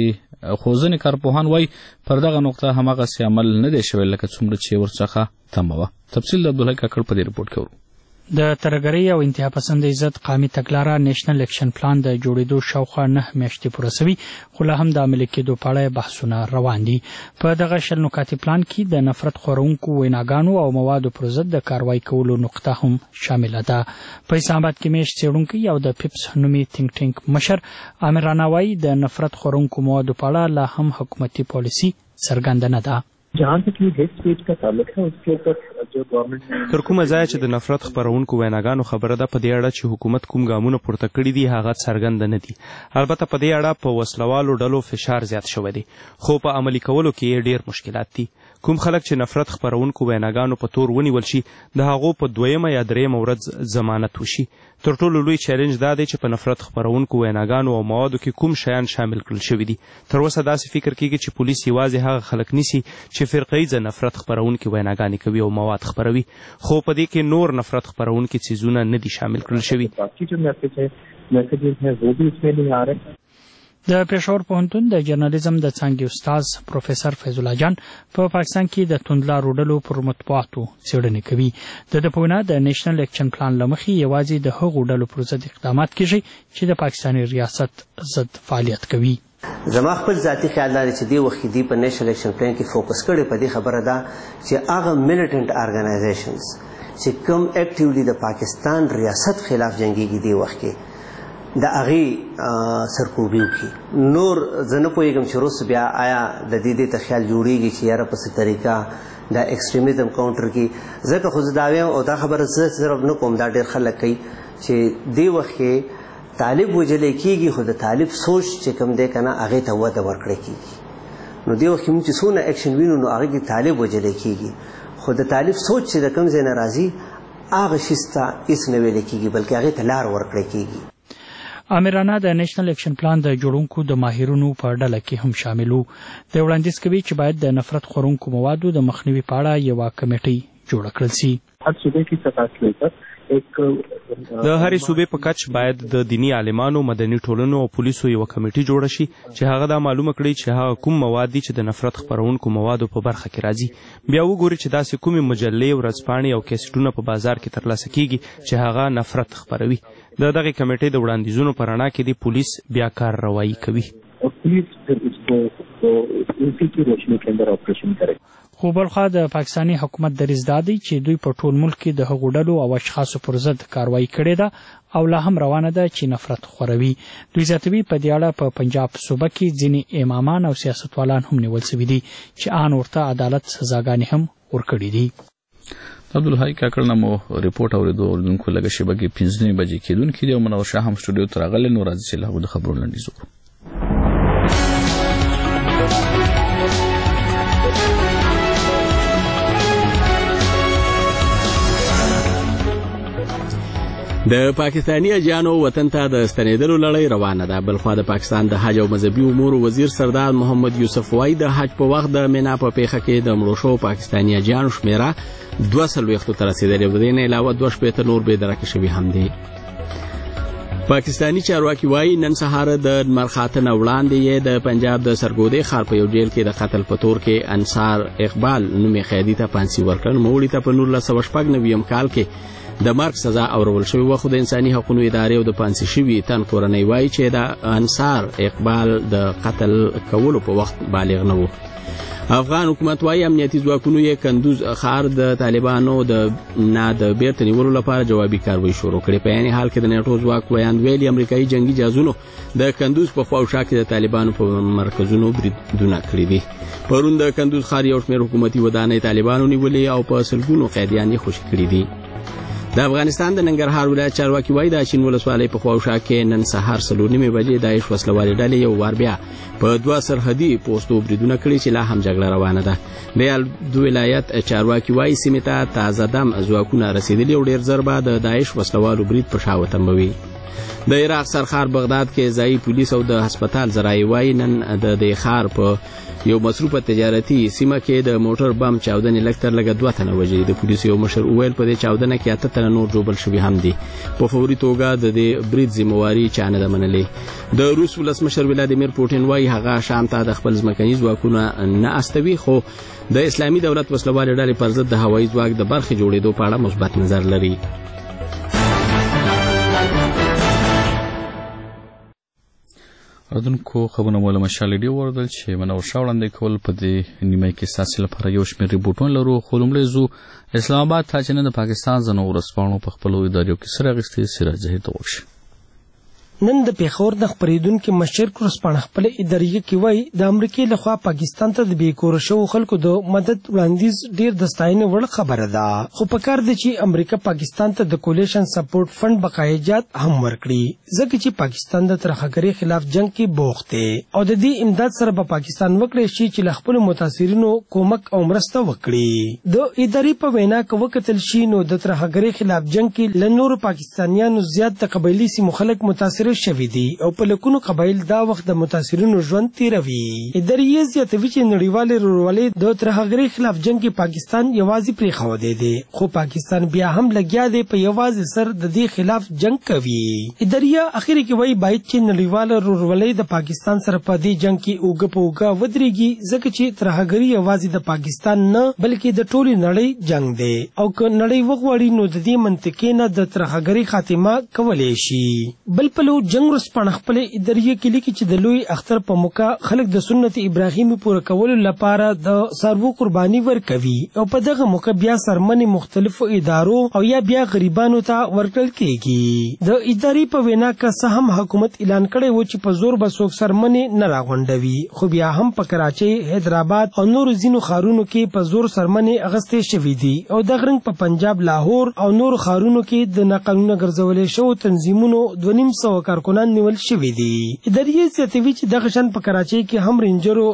وایي پر دغه نقطه هم هغه سي عمل نه دی شوی لکه څومره چې ورڅخه تمه وه. تفصیل د عبدالحی کاکړ په دې رپورټ کې ورو. د ترګرۍ او انتها پسندۍ ضد قومي تګلاره نېشنل اکشن پلان د جوړېدو شاوخوا 9 میاشتې پوره شوي، خو لا هم د عملي کېدو په اړه بحثونه روان دي. په دغه شل نقاطي پلان کې د نفرت خورونکو ویناګانو او موادو پر ضد د کاروایی کولو نقطه هم شامله ده. په اسلام آباد کې میشت څېړونکی او د پیپس نومي تینک ټینک مشر عامر رانا وایي د نفرت خورونکو موادو په اړه لا هم حکومتي پالیسي څرګنده نه ده. जहाँ तक ये हेट स्पीच का ताल्लुक है उसके ऊपर जो गवर्नमेंट تر کومه ځای چې د نفرت خبرونکو ویناګانو خبره ده په دې اړه چې حکومت کوم ګامونه پورته کړي دي هغه څرګند نه دي. البته په دې اړه په وسلوالو ډلو فشار زیات شوی دی، خو په عملي کولو کې ډېر مشکلات دي. کوم خلک چې نفرت خبرونکو ویناګانو په تور ونیول شي د هغو په 2 یا 3 ورځ ضمانت وشي. تر ټولو لوی چیلنج دا دی چې په نفرت خبرونکو ویناګانو او موادو کې کوم شیان شامل کړل شوي دي. تر اوسه داسې فکر کیږي چې پولیس یوازې هغه خلک نیسي چې فرقه‌ییزه نفرت خبرونکي ویناګانې کوي او مواد خپروي، خو په دې کې نور نفرت خبرونکي څیزونه نه دي شامل کړل شوي. د پېښور پوهنتون د جرنالیزم د څانګې استاد پروفیسور فیض الله جان په پاکستان کې د توندلارو ډلو پر مطبوعاتو څېړنې کوي. د په وینا د نېشنل اکشن پلان له مخې یوازې د هغو ډلو پر ضد اقدامات کېږي چې د پاکستاني ریاست ضد فعالیت کوي. زما خپل ذاتي خیال دی چې دی وخت دی په نېشنل اکشن پلان کې فوکس کړي په دې خبره ده چې هغه میلیټنټ ارګنایزیشنز چې کوم اکټیولی د پاکستان ریاست خلاف جنگيږي دی وخت کې د هغې سرکوبي وکړي. نور زه نه پوهېږم چې روس بیا آیا د دې ته خیال جوړېږي چې یاره په څه طریقه د ایکسټریمیزم کاونټر کړي. ځکه خو زه دا وایم او دا خبره زه صرف نه کوم، دا ډېر خلک کوي چې دې وخت کې طالب وجلی کېږي خو د طالب سوچ چې کوم دی که نه هغې ته وده ورکړی کېږي. نو دې وخت کې موږ چې څونه ایکشن وینو نو هغې کې طالب وجلی کېږي، خو د طالب سوچ چې د کوم ځای نه راځي هغه شي ته هېڅ نه ویلی کېږي بلکې هغې ته لار ورکړی کېږي. عامرانه د نېشنل اکشن پلان د جوړونکو د ماهرونو په ډله کې هم شامل وو. د وړاندیز کوي چې باید د نفرت خورونکو موادو د مخنیوي په اړه یوه کمیټۍ جوړه کړل شي. د هرې صوبې په کچ باید د دینی عالمانو، مدني ټولنو او پولیسو یوه کمیټي جوړه شي چې هغه دا معلومه کړي چې هغه کوم مواد دي چې د نفرت خپرونکو موادو په برخه کې راځي. بیا وګوري چې داسې کومې مجلې، ورځپاڼې او کیسټونه په بازار کې ترلاسه کیږي چې هغه نفرت خپروي. د دغې کمیټې د وړاندیزونو په رڼا کې د پولیس بیا کارروایي کوي. خو بلخوا د پاکستاني حکومت دریځ دا دی چې دوی په ټول ملک کې د هغو ډلو او اشخاصو پر ضد کاروایی کړې ده او لا هم روانه ده چې نفرت خوروي. دوی زیاتوي په دې اړه په پنجاب صوبه کې ځینې امامان او سیاستوالان هم نیول شوي دي چې آن ورته عدالت سزاګانې هم ورکړي دي. عبدالحی کاکړ نه مو ریپورټ اوریدو. اوریدونکو لږه شیبه کې 5 بجې کېدونکې دي او منور شاه هم سټوډیو ته راغلی. نو راځي چې له هغو د خبرونو لنډیز وکړو. د پاکستاني اجانو وطن ته د ستنېدلو لړۍ روانه ده. بلخوا د پاکستان د حج او مذهبي امور وزیر سردار محمد یوسف وایي د حج په وخت د مینا په پیښه کې د مړو شوو پاکستاني اجانو شمیره 240 ته رسیدلې او د دې نه علاوه 2 نور بېدرکه شوي هم دي. پاکستانی چارواکي وایي نن سهار د مرخاته نه وړاندې یې د پنجاب د سرګودې ښار په یو جیل کې د قتل په تور کې انصار اقبال نومي قیدي ته پانسي ورکړل. نوموړي ته په 1996 کال کې د مرګ سزا اورول شوې وه، خو د انساني حقوقو ادارې او د پانسي شوي تن کورنۍ وایي چې د انصار اقبال د قتل کولو په وخت بالغ نه و. افغان حکومت وایي امنیتي ځواکونو یې کندوز ښار د طالبانو د بیرته نیولو لپاره جوابي کاروایی شروع کړې. په یعنې حال کې د نیټو ځواک ویاند ویلي امریکایي جنګي جهازونو د کندوز په خوا او شا کې د طالبانو په مرکزونو بریدونه کړي دي. پرون د کندوز ښار یو شمېر حکومتي ودانۍ طالبانو نیولې او په سلګونو قیدیان یې خوشي کړي دي. د افغانستان د ننګرهار ولایت چارواکي وایي د اچین ولسوالۍ په خوا او شا کې نن سهار 4:30 بجې داعش وسلوالې ډلې یو وار بیا په 2 سرحدي پوستو بریدونه کړي چې لا هم جګړه روانه ده. د ولایت چارواکي وایي سیمې ته تازه دم ځواکونه رسېدلي او ډېر ژر به د داعش وسلوالو برید په شا وتمبوي. د عراق سرخار بغداد کې ځایي پولیس او د هسپتال ذرایع وایي نن د دې ښار په یو مصروفه تجارتي سیمه کې د موټر بم چاودنې لږ تر لږه 2 تنه وژلي. د پولیسو یو مشر وویل په دې چاودنه کې 8 تنه نور ژوبل شوي هم دي. په فوري توګه د دې برید ذمہواري چا نه ده منلې. د روس ولسمشر ولادیمیر پوټین وایي هغه شام ته د خپل ځمکني ځواکونه نه استوي، خو د اسلامي دولت وسلوالې ډلې پر ضد د هوایي ځواک د برخې جوړېدو په اړه مثبت نظر لري. اردنکو خبرونه مولا مشال دی وردل چې منور شاوړاندې کول په دې نیمه کې ساسي لپاره یو شمېر ریپورټونه لرو. خو لومړی زو اسلام آباد ته چې نه د پاکستان ځنو ورسپانو په خپلو ادارو کې سره اخیستې سراج ظهیر ته وکړي. نن د پیښور د خبرېدونکو مشر کورسپانډ خپل ادارې کې وایي د امریکای لخوا پاکستان ته د بیکور شو خلکو د مدد وړاندیز ډیر د ستاینې وړ خبره ده، خو په کار دی چې امریکا پاکستان ته د کولیشن سپورټ فند بقایجات هم ورکړي، ځکه چې پاکستان د ترهګرۍ خلاف جنگ کې بوخت دی او د دې امداد سره به پاکستان وکړي شي چې خپل متاثرینو کومک او مرسته وکړي. د ادارې په وینا کې وکتل شي نو د ترهګرۍ خلاف جنگ کې لنور پاکستانیانو زیات د قبایلی سیمو خلک متاثر شوي دي او په لکونو قبایل دا وخت د متاثرینو ژوند تیروي. ادارې زیاتوي چې نړیوالې ورورولۍ د ترهګرۍ خلاف جنگ کې پاکستان یوازې پرېښودی دی، خو پاکستان بیا هم لګیا دی په یوازې سر د دې خلاف جنگ کوي. ادارې اخر کې وایي باید چې نړیواله ورورولۍ د پاکستان سره په دې جنگ کې اوږه په اوږه ودرېږي، ځکه چې ترهګري یوازې د پاکستان نه بلکې د ټولې نړۍ جنگ دی او که نړۍ وغواړي نو د دې منطقې نه د ترهګرۍ خاتمه کولی شي. بل پلو جنگ ورسپانډ خپل ادارې کې لیکي چې د لوی اختر په موقع خلک د سنت ابراهیمي پوره کولو لپاره د څاروو قرباني ورکوي او په دغه موقع بیا سرمنې مختلفو ادارو او یا بیا غریبانو ته ورکړل کېږي. د ادارې په وینا که څه هم حکومت اعلان کړی و چې په زور به څوک سرمنې نه راغونډوي، خو بیا هم په کراچۍ، حیدرآباد او نورو ځینو ښارونو کې په زور سرمنې اخیستې شوي دي او دغه رنګ په پنجاب، لاهور او نورو ښارونو کې د ناقانونه ګرځولې شوو تنظیمونو 250 کارکنان نیول شوي دي. ادارې زیاتوي چې دغه شان په کراچۍ کې هم رینجرو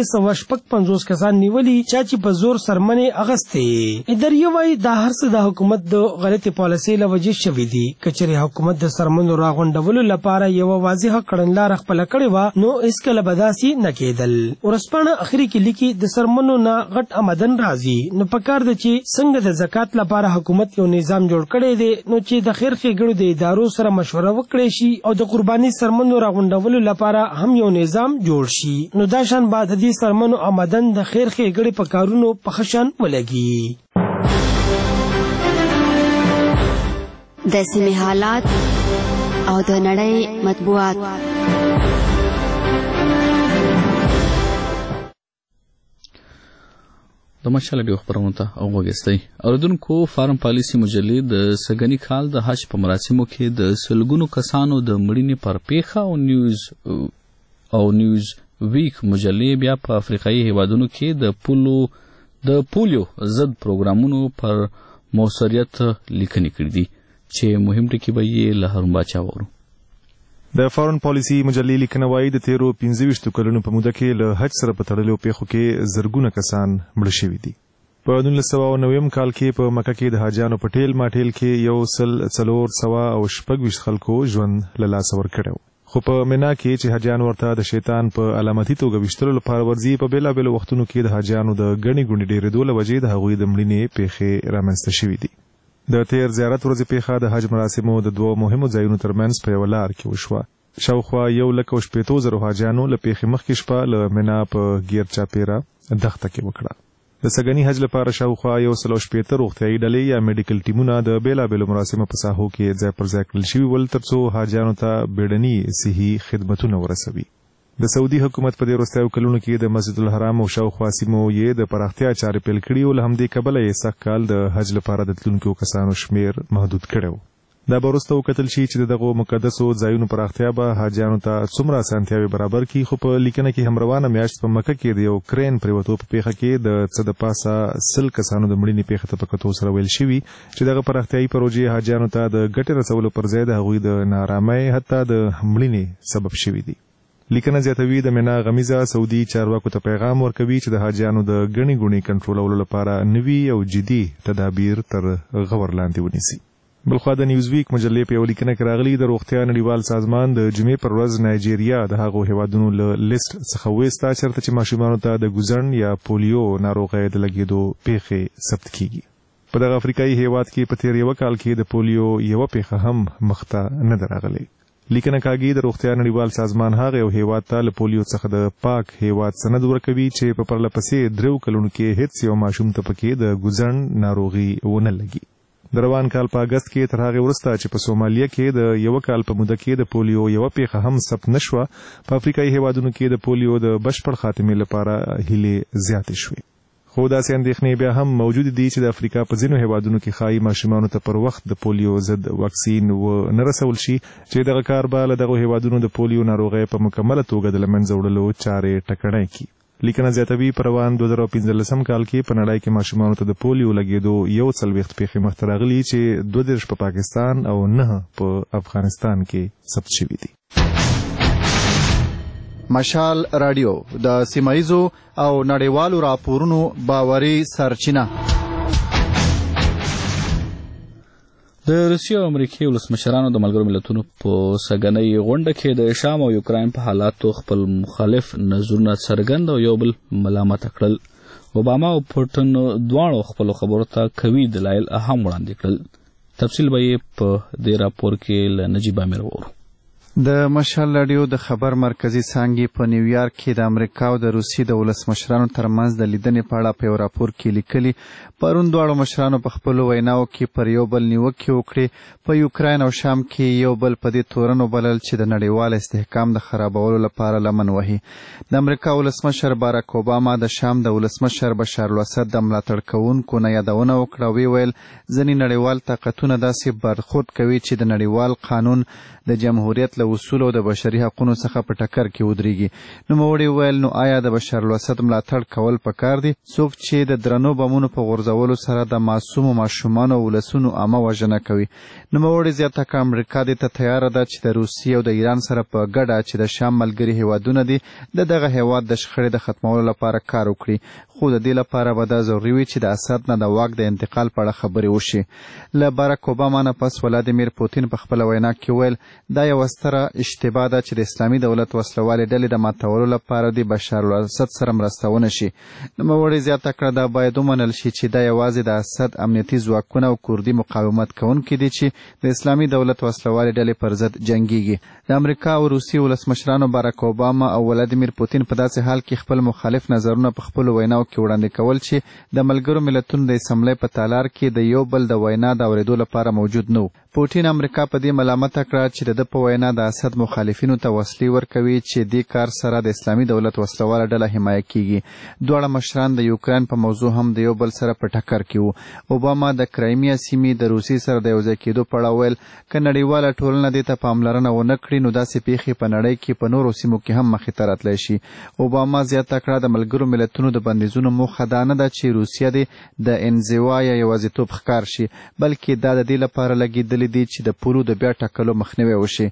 355 کسان نیولي چا چې په زور سرمنې اخیستې. ادارې وایي دا هر څه د حکومت د غلطې پالیسۍ له وجې شوي دي. که چېرې حکومت د سرمنو راغونډولو لپاره یوه واضحه کړنلاره خپله کړې وه نو هېڅکله به داسې نه کېدل. ورځپاڼه اخري کې لیکي د سرمنو نه غټ آمدن راځي نو پکار ده چې څنګه د زکات لپاره حکومت یو نظام جوړ کړی دی نو چې د خیر ښېګړو د ادارو سره مشوره وکړی شي او د قرباني سرمنو راغونډولو لپاره هم یو نظام جوړ شي، نو دا شان بعد د دې سرمنو آمدن د خیر ښېګړې په کارونو په ښه شان ولګي. د سیمې حالات او د نړۍ مطبوعات. د مشال ډیو خبرونه ته وګورئ. اردنکو فارم پالیسی مجلې د سګنی کال د حج په مراسمو کې د سلګونو کسانو د مړینې پر پیښه او نیوز ویک مجلې بیا په افریقایي هیوادونو کې د پولیو ضد پروګرامونو پر موثریت لیکنې کړې دي چې مهم ټکي به یې له هارون باچا وورو. د فارن پالیسی مجلې لیکنه وایي د تیرو 25 کلونو په موده کې له حج سره په تړلو پیښو کې زرګونه کسان مړه شوي دي. په 1990 کال کې په مکه کې د حاجیانو په ټیل ماټیل کې 1,426 خلکو ژوند له لاسه ورکړی، خو په مینا کې چې حاجیان ورته د شیطان په علامتي توګه ویشتلو لپاره ورځي، په بېلابېلو وختونو کې د حاجیانو د ګڼې ګوڼې ډېرېدو له وجې د هغوی د مړینې پیښې رامنځته شوي دي. د تیر زیارت ورځې پیښه د حج مراسمو د 2 مهمو ځایونو ترمنځ په یوه لار کې وشوه. شاوخوا 1,80,000 حاجیانو له پیښې مخکې شپه له مینا په ګیر چاپیره دښته کې وکړه. د سګنی حج لپاره شاوخوا 180 روغتیايي ډلې یا میډیکل ټیمونه د بېلابېلو مراسمو په ساحو کې ځای پر ځای کړل شوي ول ترڅو حاجیانو ته بیړني صحي خدمتونه ورسوي. د سعودي حکومت په دې وروستیو کلونو کې د مسجد الحرام او شاوخوا سیمو یې د پراختیا چارې پیل کړي او له همدې کبله یې سږ کال د حج لپاره د تلونکو کسانو شمیر محدود کړی و. دا به وروسته وکتل شي چې دغو مقدسو ځایونو پراختیا به حاجیانو ته څومره اسانتیاوې برابر کړي، خو په لیکنه کې هم روانه میاشت په مکه کې د یو کرین پریوتو په پیښه کې د څه د پاسه 100 کسانو د مړینې پیښې ته په کتو سره ویل شوي چې دغه پراختیایي پروژې حاجیانو ته د ګټې رسولو پر ځای د هغوی د نارامۍ حتی د مړینې سبب شوي دي. لیکنه زیاتوي د مینا غمیزه سعودي چارواکو ته پیغام ورکوي چې د حاجیانو د ګڼې ګوڼې کنټرولولو لپاره نوي او جدي تدابیر تر غور لاندې ونیسي. بلخوا د نیوزویک مجلې په یو لیکنه کې راغلي د روغتیا نړیوال سازمان د جمعې پر ورځ نایجیریا د هغو هیوادونو له لیست څخه ویسته چېرته چې ماشومانو ته د ګوزڼ یا پولیو ناروغۍ د لګېدو پیښې ثبت کیږي. په دغه افریقایي هیواد کې په تیر یوه کال کې د پولیو یوه پیښه هم مخته نه ده راغلې. لیکنه کاږي د روغتیا نړیوال سازمان هغه یو هیواد ته له پولیو څخه د پاک هیواد سند ورکوي چې په پرله پسې 3 کلونو کې هیڅ یو ماشوم ته پکې د ګوزڼ ناروغي ونه لګي. د روان کال په اگست کې تر هغې وروسته چې په سومالیه کې د یوه کال په موده کې د پولیو یوه پیښه هم ثبت نه شوه، په افریقایي هیوادونو کې د پولیو د بشپړ خاتمې لپاره هیلې زیاتې شوې. خو داسې اندېښنې بیا هم موجود دي چې د افریقا په ځینو هیوادونو کې ښایي ماشومانو ته پر وخت د پولیو ضد واکسین ونه رسول شي چې دغه کار به له دغو هیوادونو د پولیو ناروغۍ په مکمله توګه د له منځه وړلو چارې ټکنۍ کړي. لیکنه زیاتوي په روان 2015 کال کې په نړۍ کې ماشومانو ته د پولیو لګېدو 41 پیښې مخته راغلي چې 22 په پاکستان او 9 په افغانستان کې ثبت شوي دي. مشال رادیو د سیمایزو او نړیوالو راپورونو باوري سرچینه. د روسیې او امریکې ولسمشرانو د ملګرو ملتونو په سګنۍ غونډه کې د شام او یوکراین په حالاتو خپل مخالف نظرونه څرګند او یو بل ملامت کړل. اوباما او پوټن دواړو خپلو خبرو ته قوي دلایل هم وړاندې کړل. تفصیل به یې په دې راپور کې له نجیب امیر وورو. د مشال رادیو د خبر مرکزی څانګې په نیویارک کې د امریکا او د روسیې د ولسمشرانو ترمنځ د لیدنې په اړه په یو راپور کې لیکلي پرون دواړو مشرانو په خپلو ویناو کې پر یو بل نیوکې وکړې. په یوکراین او شام کې یو بل په دې تورن وبلل چې د نړیوال استحکام د خرابولو لپاره لمن وهي. د امریکا ولسمشر باراک اوباما د شام د ولسمشر بشار الاسد د ملاتړ کوونکو نه یادونه وکړه. وی ویل ځینې نړیوال طاقتونه داسې برخورد کوي چې د نړیوال قانون د جمهوریت له اصولو او د بشري حقونو څخه په ټکر کې ودرېږي. نوموړي ویل نو آیا د بشار الاسد ملاتړ کول پکار دي؟ څوک چې د درنو بمونو په غورځولو سره د معصومو ماشومانو او ولسونو عامه وژنه کوي. نوموړي زیاته کړه امریکا دې ته تیاره ده چې د روسیې او د ایران سره په ګډه چې د شام ملګري هیوادونه دي د دغه هیواد د شخړې د ختمولو لپاره کار وکړي. خو د دې لپاره به دا ضروري وي چې د اسد نه د واک د انتقال په اړه خبرې وشي. له باراک اوباما نه پس ولادیمیر پوتین په خپله وینا کې ویل دا یوه ستره اشتباه ده چې د اسلامي دولت وسلوالې ډلې د ماتولو لپاره د بشار الاسد سره مرسته ونه شي. نوموړي زیاته کړه دا باید ومنل شي چې دا یوازې د اسد امنیتي ځواکونه او کوردي مقاومت کوونکي دي چې د اسلامي دولت وسلوالې ډلې پر ضد جنګیږي. د امریکا او روسیې ولسمشرانو باراک اوباما او ولادیمیر پوتین په داسې حال کې خپل مخالف نظرونه په خپلو ویناو کې وړاندې کول چې د ملګرو ملتونو د اسمبلۍ په تالار کې د یو بل د وینا د اورېدو لپاره موجود نه و. پوتین امریکا په دې ملامته کړه چې د په وینا د اسد مخالفینو ته وسلې ورکوي چې دې کار سره د اسلامي دولت وسلواله ډله حمایه کیږي. دواړه مشران د یوکراین په موضوع هم د یو بل سره په ټکر کې وو. اوباما د کرایمیا سیمې د روسیې سره د یوځای کېدو په اړه ویل که نړیواله ټولنه دې ته پاملرنه ونه کړي نو داسې پیښې په نړۍ کې په نورو سیمو کې هم مخې ته راتلی شي. اوباما زیاته کړه د ملګرو ملتونو د بندیزونو موخه دا نه ده چې روسیه دې د انزوا یا یوازیتوب ښکار شي، بلکې دا د دې لپاره لګېدلې دي چې د پولو د بیا ټاکلو مخنیوی وشي.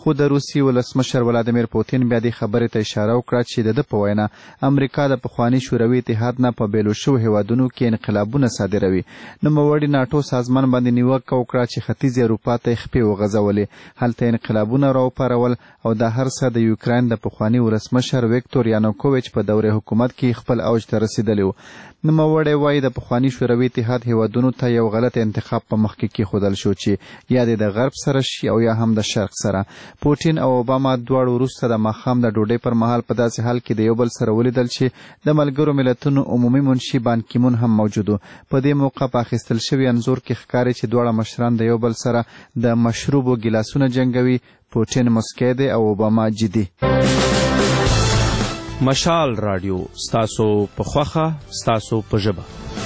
خو د روسي ولسمشر ولادیمیر پوتین بیا دې خبرې ته اشاره وکړه چې د ده په وینا امریکا د پخواني شوروي اتحاد نه په بیلو شوو هیوادونو کې انقلابونه صادروي. نوموړي ناټو سازمان باندې نیوکه وکړه چې ختیځې اروپا ته یې خپې وغځولې، هلته انقلابونه راوپارول او دا هر څه د یوکراین د پخواني ولسمشر ویکتور یانوکوویچ په دورې حکومت کې خپل اوج ته رسېدلی و. نوموړی وایي د پخواني شوروي اتحاد هیوادونو ته یو غلط انتخاب په مخ کې کېښودل شو چې یا د غرب سره شي او یا هم د شرق سره. پوټین او اوباما دواړو وروسته د ماښام د ډوډۍ پر مهال په داسې حال کې د یو بل سره ولیدل چې د ملګرو ملتونو عمومي منشي بان کیمون هم موجود و. په دې موقع په اخیستل شوي انځور کې ښکاري چې دواړه مشران د یو بل سره د مشروبو ګیلاسونه جنګوي. پوټین مسکی دی او اوباما جدي. مشال رادیو ستاسو په خوښه ستاسو په ژبه.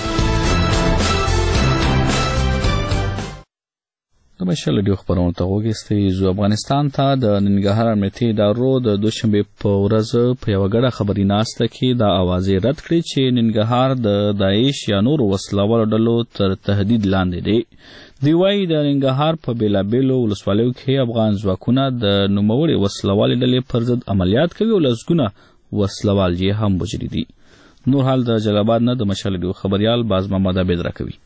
د مشال رادیو خبرونو ته وګورئ. زو افغانستان ته د ننګرهار امنیتي ادارو د دوشنبه په ورځ په یو غړه خبري ناسته کې دا اوازې رد کړې چې ننګرهار د داعش یا نور وسلوالو ډلو تر تهدید لاندې دی. دوی وایي د ننګرهار په بیلابیلو ولسوالیو کې افغان ځواکونه د نوموړې وسلوالې ډلې پر ضد عملیات کوي او لسګونه وسلوال یې هم وژلي دي. نور حال د جلال آباد نه د مشال رادیو خبریال باز محمد عبید راکوي.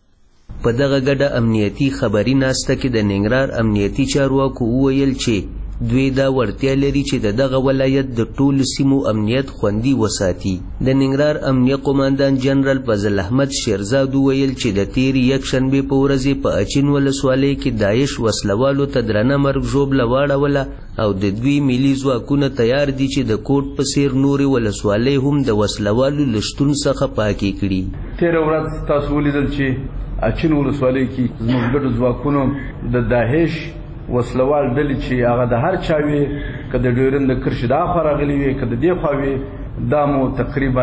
په دغه ګډه امنیتي خبري ناسته کې د ننګرهار امنیتي چارواکو وویل چې دوی دا وړتیا لري چې د دغه ولایت د ټولو سیمو امنیت خوندي وساتي. د ننګرهار امنیه قوماندان جنرال فضل احمد شیرزاد وویل چې د تیرې یکشنبې په ورځ په اچین ولسوالۍ کې داعش وسلوالو ته درنه مرګ ژوبله واړوله او د دوی ملي ځواکونه تیار دي چې د کوټ په څیر نورې ولسوالۍ هم د وسلوالو له شتون څخه پاکې کړي. تیره ورځ تاسو ولیدل چې اچین ولسوالۍ کې زموږ ګډو ځواکونو د داعش وسلوال ډلې چې هغه د هر چا وي، که د ډیورند د کرښې د اخوا راغلي وي که د دې خوا وي، دا مو تقریبا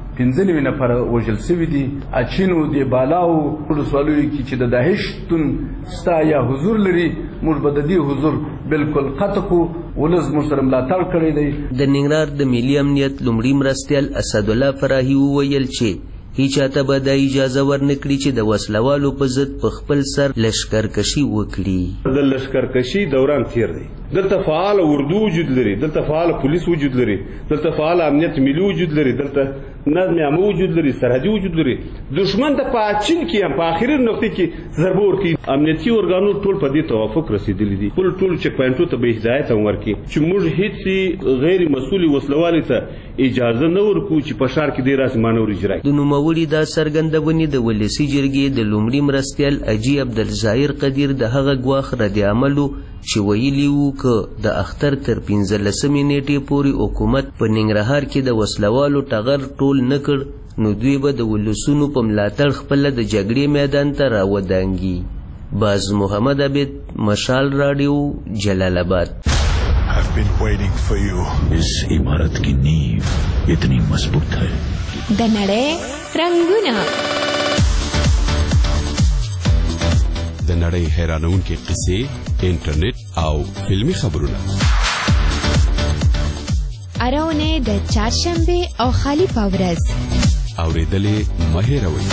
15 نفره وژل سوي دي. اچینو د بالاو ولسوالیو کې چې د داعش شتون ستا یا حضور لري، موږ به د دې حضور بالکل قطع کړو. ولس موږ سره ملاتړ کړی دی. د ننګرهار د ملي امنیت لومړي مرستیال اسدالله فراهي وویل چې هیچاته به دا اجازه ورنکړي چې د وسلوالو په ضد په خپل سر لشکرکشي وکړي. د لشکرکشي دوران تیر دی. دلته فعال اردو وجود لري، دلته فعال پولیس وجود لري، دلته فعال امنیت ملي وجود لري، دلته نظم عامه وجود لري، سرحدي وجود لري. دشمن د پاچین کې هم په اخري نقطې کې ضربه ورکړي. امنیتي ارګانو ټول په دې توافق رسیدلی دي. ټول چک پوینټو ته به هدایت ورکړي چې موږ هیڅ غیر مسؤل وسلوالي ته اجازه نه ورکو چې په ښار کې ډیر اسمانه ور اجرا کړي. د نوموړي دا څرګندونې د ولسی جرګې د لومړي مرستیال اجي عبدالظاهر قدیر د هغه ګواښ رد عملو چې ویلي وو که د اختر تر 15 نیټې پورې حکومت په ننګرهار کې د وسلوالو ټغر ټول نه کړ نو دوی به د ولسونو په ملاتړ خپله د جګړې میدان ته راودانګي. باز محمد عبید، مشال رادیو، جلال آباد. اس عمارت کی نیو اتنی مضبوط ہے. د نړۍ رنگونه، د نړۍ حیرانونکې قصې، انټرنیټ او فلمی خبرونه. اراونه د چهارشنبه او خالی په ورځ اورېدلې مه هېروئ.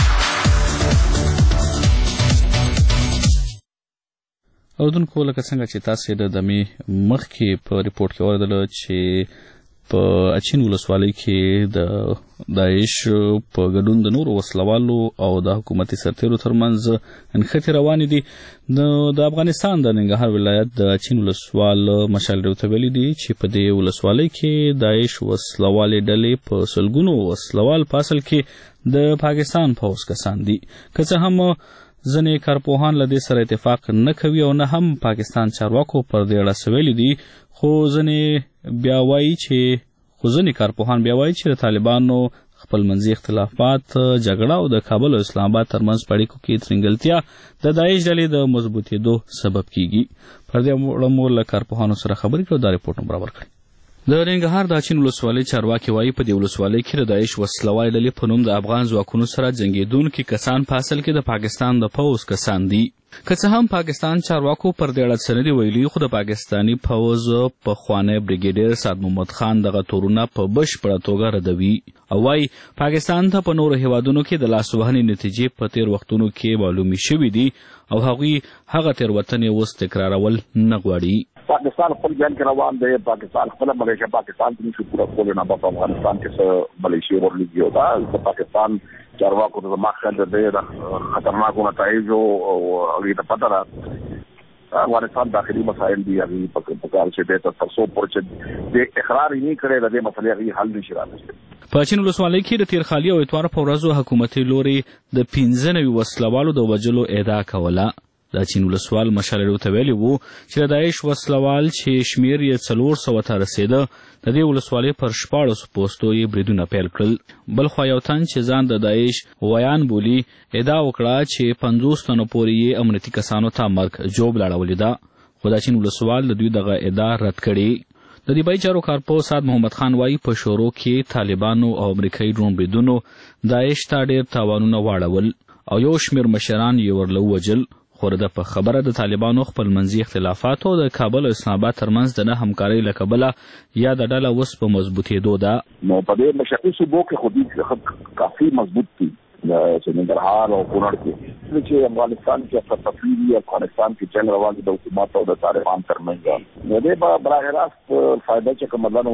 اورېدونکو لکه څنګه چې تاسې د دمې مخکې په ریپورټ کې اوریدله چې په اچین ولسوالۍ کې د داعش په ګډون د نورو وسلوالو او د حکومتي سرتیرو ترمنځ نښتې روانې دي. د افغانستان د ننګرهار ولایت د اچین ولسوال مشال رادیو ته ویلي دي چې په دې ولسوالۍ کې داعش وسلوالې ډلې په سلګونو وسلوال په اصل کې د پاکستان پوځ کسان دي. که څه هم ځینې کارپوهان له دې سره اتفاق نه کوي او نه هم پاکستان چارواکو پر دې اړه څه ویلي دي، خو ځینې کارپوهان بیا وایي چې د طالبانو خپل منځي اختلافات، جګړه او د کابل او اسلام آباد ترمنځ په اړیکو کې ترنګلتیا د داعش ډلې د مضبوطېدو سبب کیږي. پر دې اړه مو له کارپوهانو سره خبرې کړو. دا ریپورټ مو برابر کړی. د ننګرهار د اچین ولسوالۍ چارواکي وایي په دې ولسوالۍ کې د داعش وسلوالې ډلې په نوم د افغان ځواکونو سره جنګېدونکي کسان په اصل کې د پاکستان د پوځ کسان دي. که څه هم پاکستان چارواکو پر دې اړه څه نه دي ویلي، خو د پاکستاني پوځ پخوانی بریګیډیر سعد محمد خان دغه تورونه په بشپړه توګه ردوي او وایي پاکستان ته په نورو هیوادونو کې د لاسوهنې نتیجې په تیر وختونو کې معلومې شوي دي او هغوی هغه تېروتنې اوس تکرارول نه غواړي. پاکستان خپل ځان کې روان دی، پاکستان خپل ملیشه پاکستان کې نشي پوره کولی، نه په افغانستان کې څه ملیشې ورلېږي او دا د پاکستان چارواکو ته مخکې د ډېر خطرناکو نتایجو هغې ته پته ده افغانستان داخلي مسایل دي، هغې په کار چې دی تر څو پورې چې د اقرار یې نه کړی د دې مسلې هغې حل نشي رانیستی. په چین ولسوالۍ کې د تیرخالي او اتوار په ورځو حکومتي لوري د 15 وسلوالو د وژلو ادعا کوله. د چین ولسوال مشر ورته ویلي وو چې د داعش وسلوال چې شمیر یې 400 ته رسېده د دې ولسوالۍ پر 14 پوستو یې بریدونه پیل کړل. بل خوا یو تن چې ځان د داعش ویان بولي ادعا وکړه چې 50 تنو پورې یې امنیتي کسانو ته مرګ جوب لاړولې ده، خو د چین ولسوال د دوی دغه ادعا رد کړې. د دبي چارو کارپوه سعد محمد خان وایي په شورو کې طالبانو او امریکایي ډرون بریدونو داعش ته ډېر تاوانونه واړول او یو شمېر مشران یې ورله ووژل، خو د په خبره د طالبانو خپل منځي اختلافات او د کابل او اسلام آباد ترمنځ د نه همکارۍ له کبله یا د ډله اوس په مضبوطېدو ده. نو په دې مشرقي صوبو کې خو دوی کافي مضبوط دي، چې ننګرهار او کونړ کې چې افغانستان کې افغانستان وي، افغانستان کې جنګ روان دي د حکومت او د طالبان ترمنځ. نو دې به براه راست فایده چې کوم بدن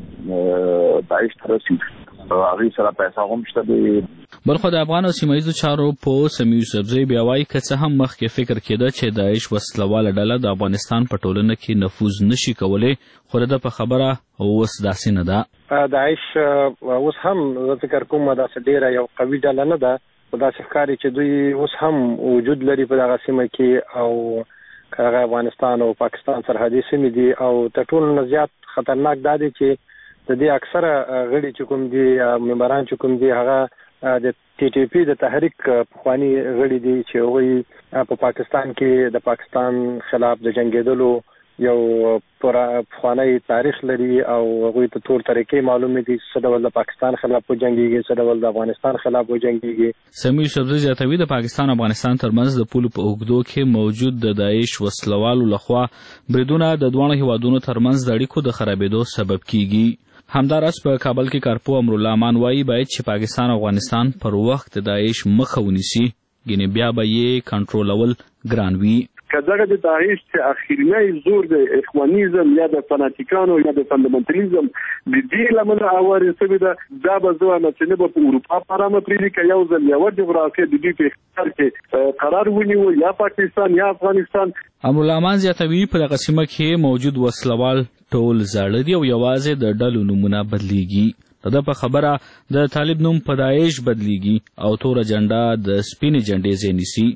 هغه داعش ته رسېږي، هغې سره پیسې هم شته دي. بلخو د افغان او سیمه ییزو چارو په سمیع یوسفزۍ بیا وایي که څه هم مخکې فکر کېده چې داعش وسلواله ډله د افغانستان په ټولنه کې نفوذ نشي کولی، خو د په خبره اوس داسې نه ده. داعش اوس هم زه فکر کوم داسې ډېره یو قوي ډله نه ده، خو داسې ښکاري چې دوی اوس هم وجود لري په دغه سیمه کې، او که هغه افغانستان او پاکستان سرحدي سیمې دي، او تر ټولو نه زیات خطرناک دا دی چې د دې اکثره غړي چې کوم دي ممبران چې کوم دي هغه د ټي ټي پی د تحریک پخواني غړي دي چې هغوی په پاکستان کې د پاکستان خلاف د جنګېدلو یو پخوانی تاریخ لري او هغوی ته ټول طریقې معلومې دي، څه ډول د پاکستان خلاف وجنګېږي، څه ډول د افغانستان خلاف وجنګېږي. سمیع یوسفزۍ زیاتوي د پاکستان او افغانستان ترمنځ د پولو په اوږدو کې موجود د داعش وسلوالو لخوا بریدونه د دواړو هیوادونو ترمنځ د اړیکو د خرابېدو سبب کیږي. همداراز په کابل کې کارپوه امرالله امان وایي باید چې پاکستان او افغانستان پر وخت د داعش مخه ونیسي، ګینې بیا به یې کنټرولول ګران وي. که دغه د داعش چې اخرنی زور د اخوانیزم یا د فناتیکانو یا د فندامنتالیزم د دې لمنه اوارې شوې ده، دا به زه وایم چې نه به په اروپا پرامه پرېږدي که یو ځل یوه جغرافیه د دوی په اختیار کې قرار ونیو، یا پاکستان یا افغانستان. امرالله امان زیاتوي په دغه سیمه کې موجود وسلوال ټول زاړه دي او یوازې د ډلو نومونه بدلیږي. د په خبره د طالب نوم په داعش بدلیږي او توره جنډه د سپینې جنډې ځای نیسي.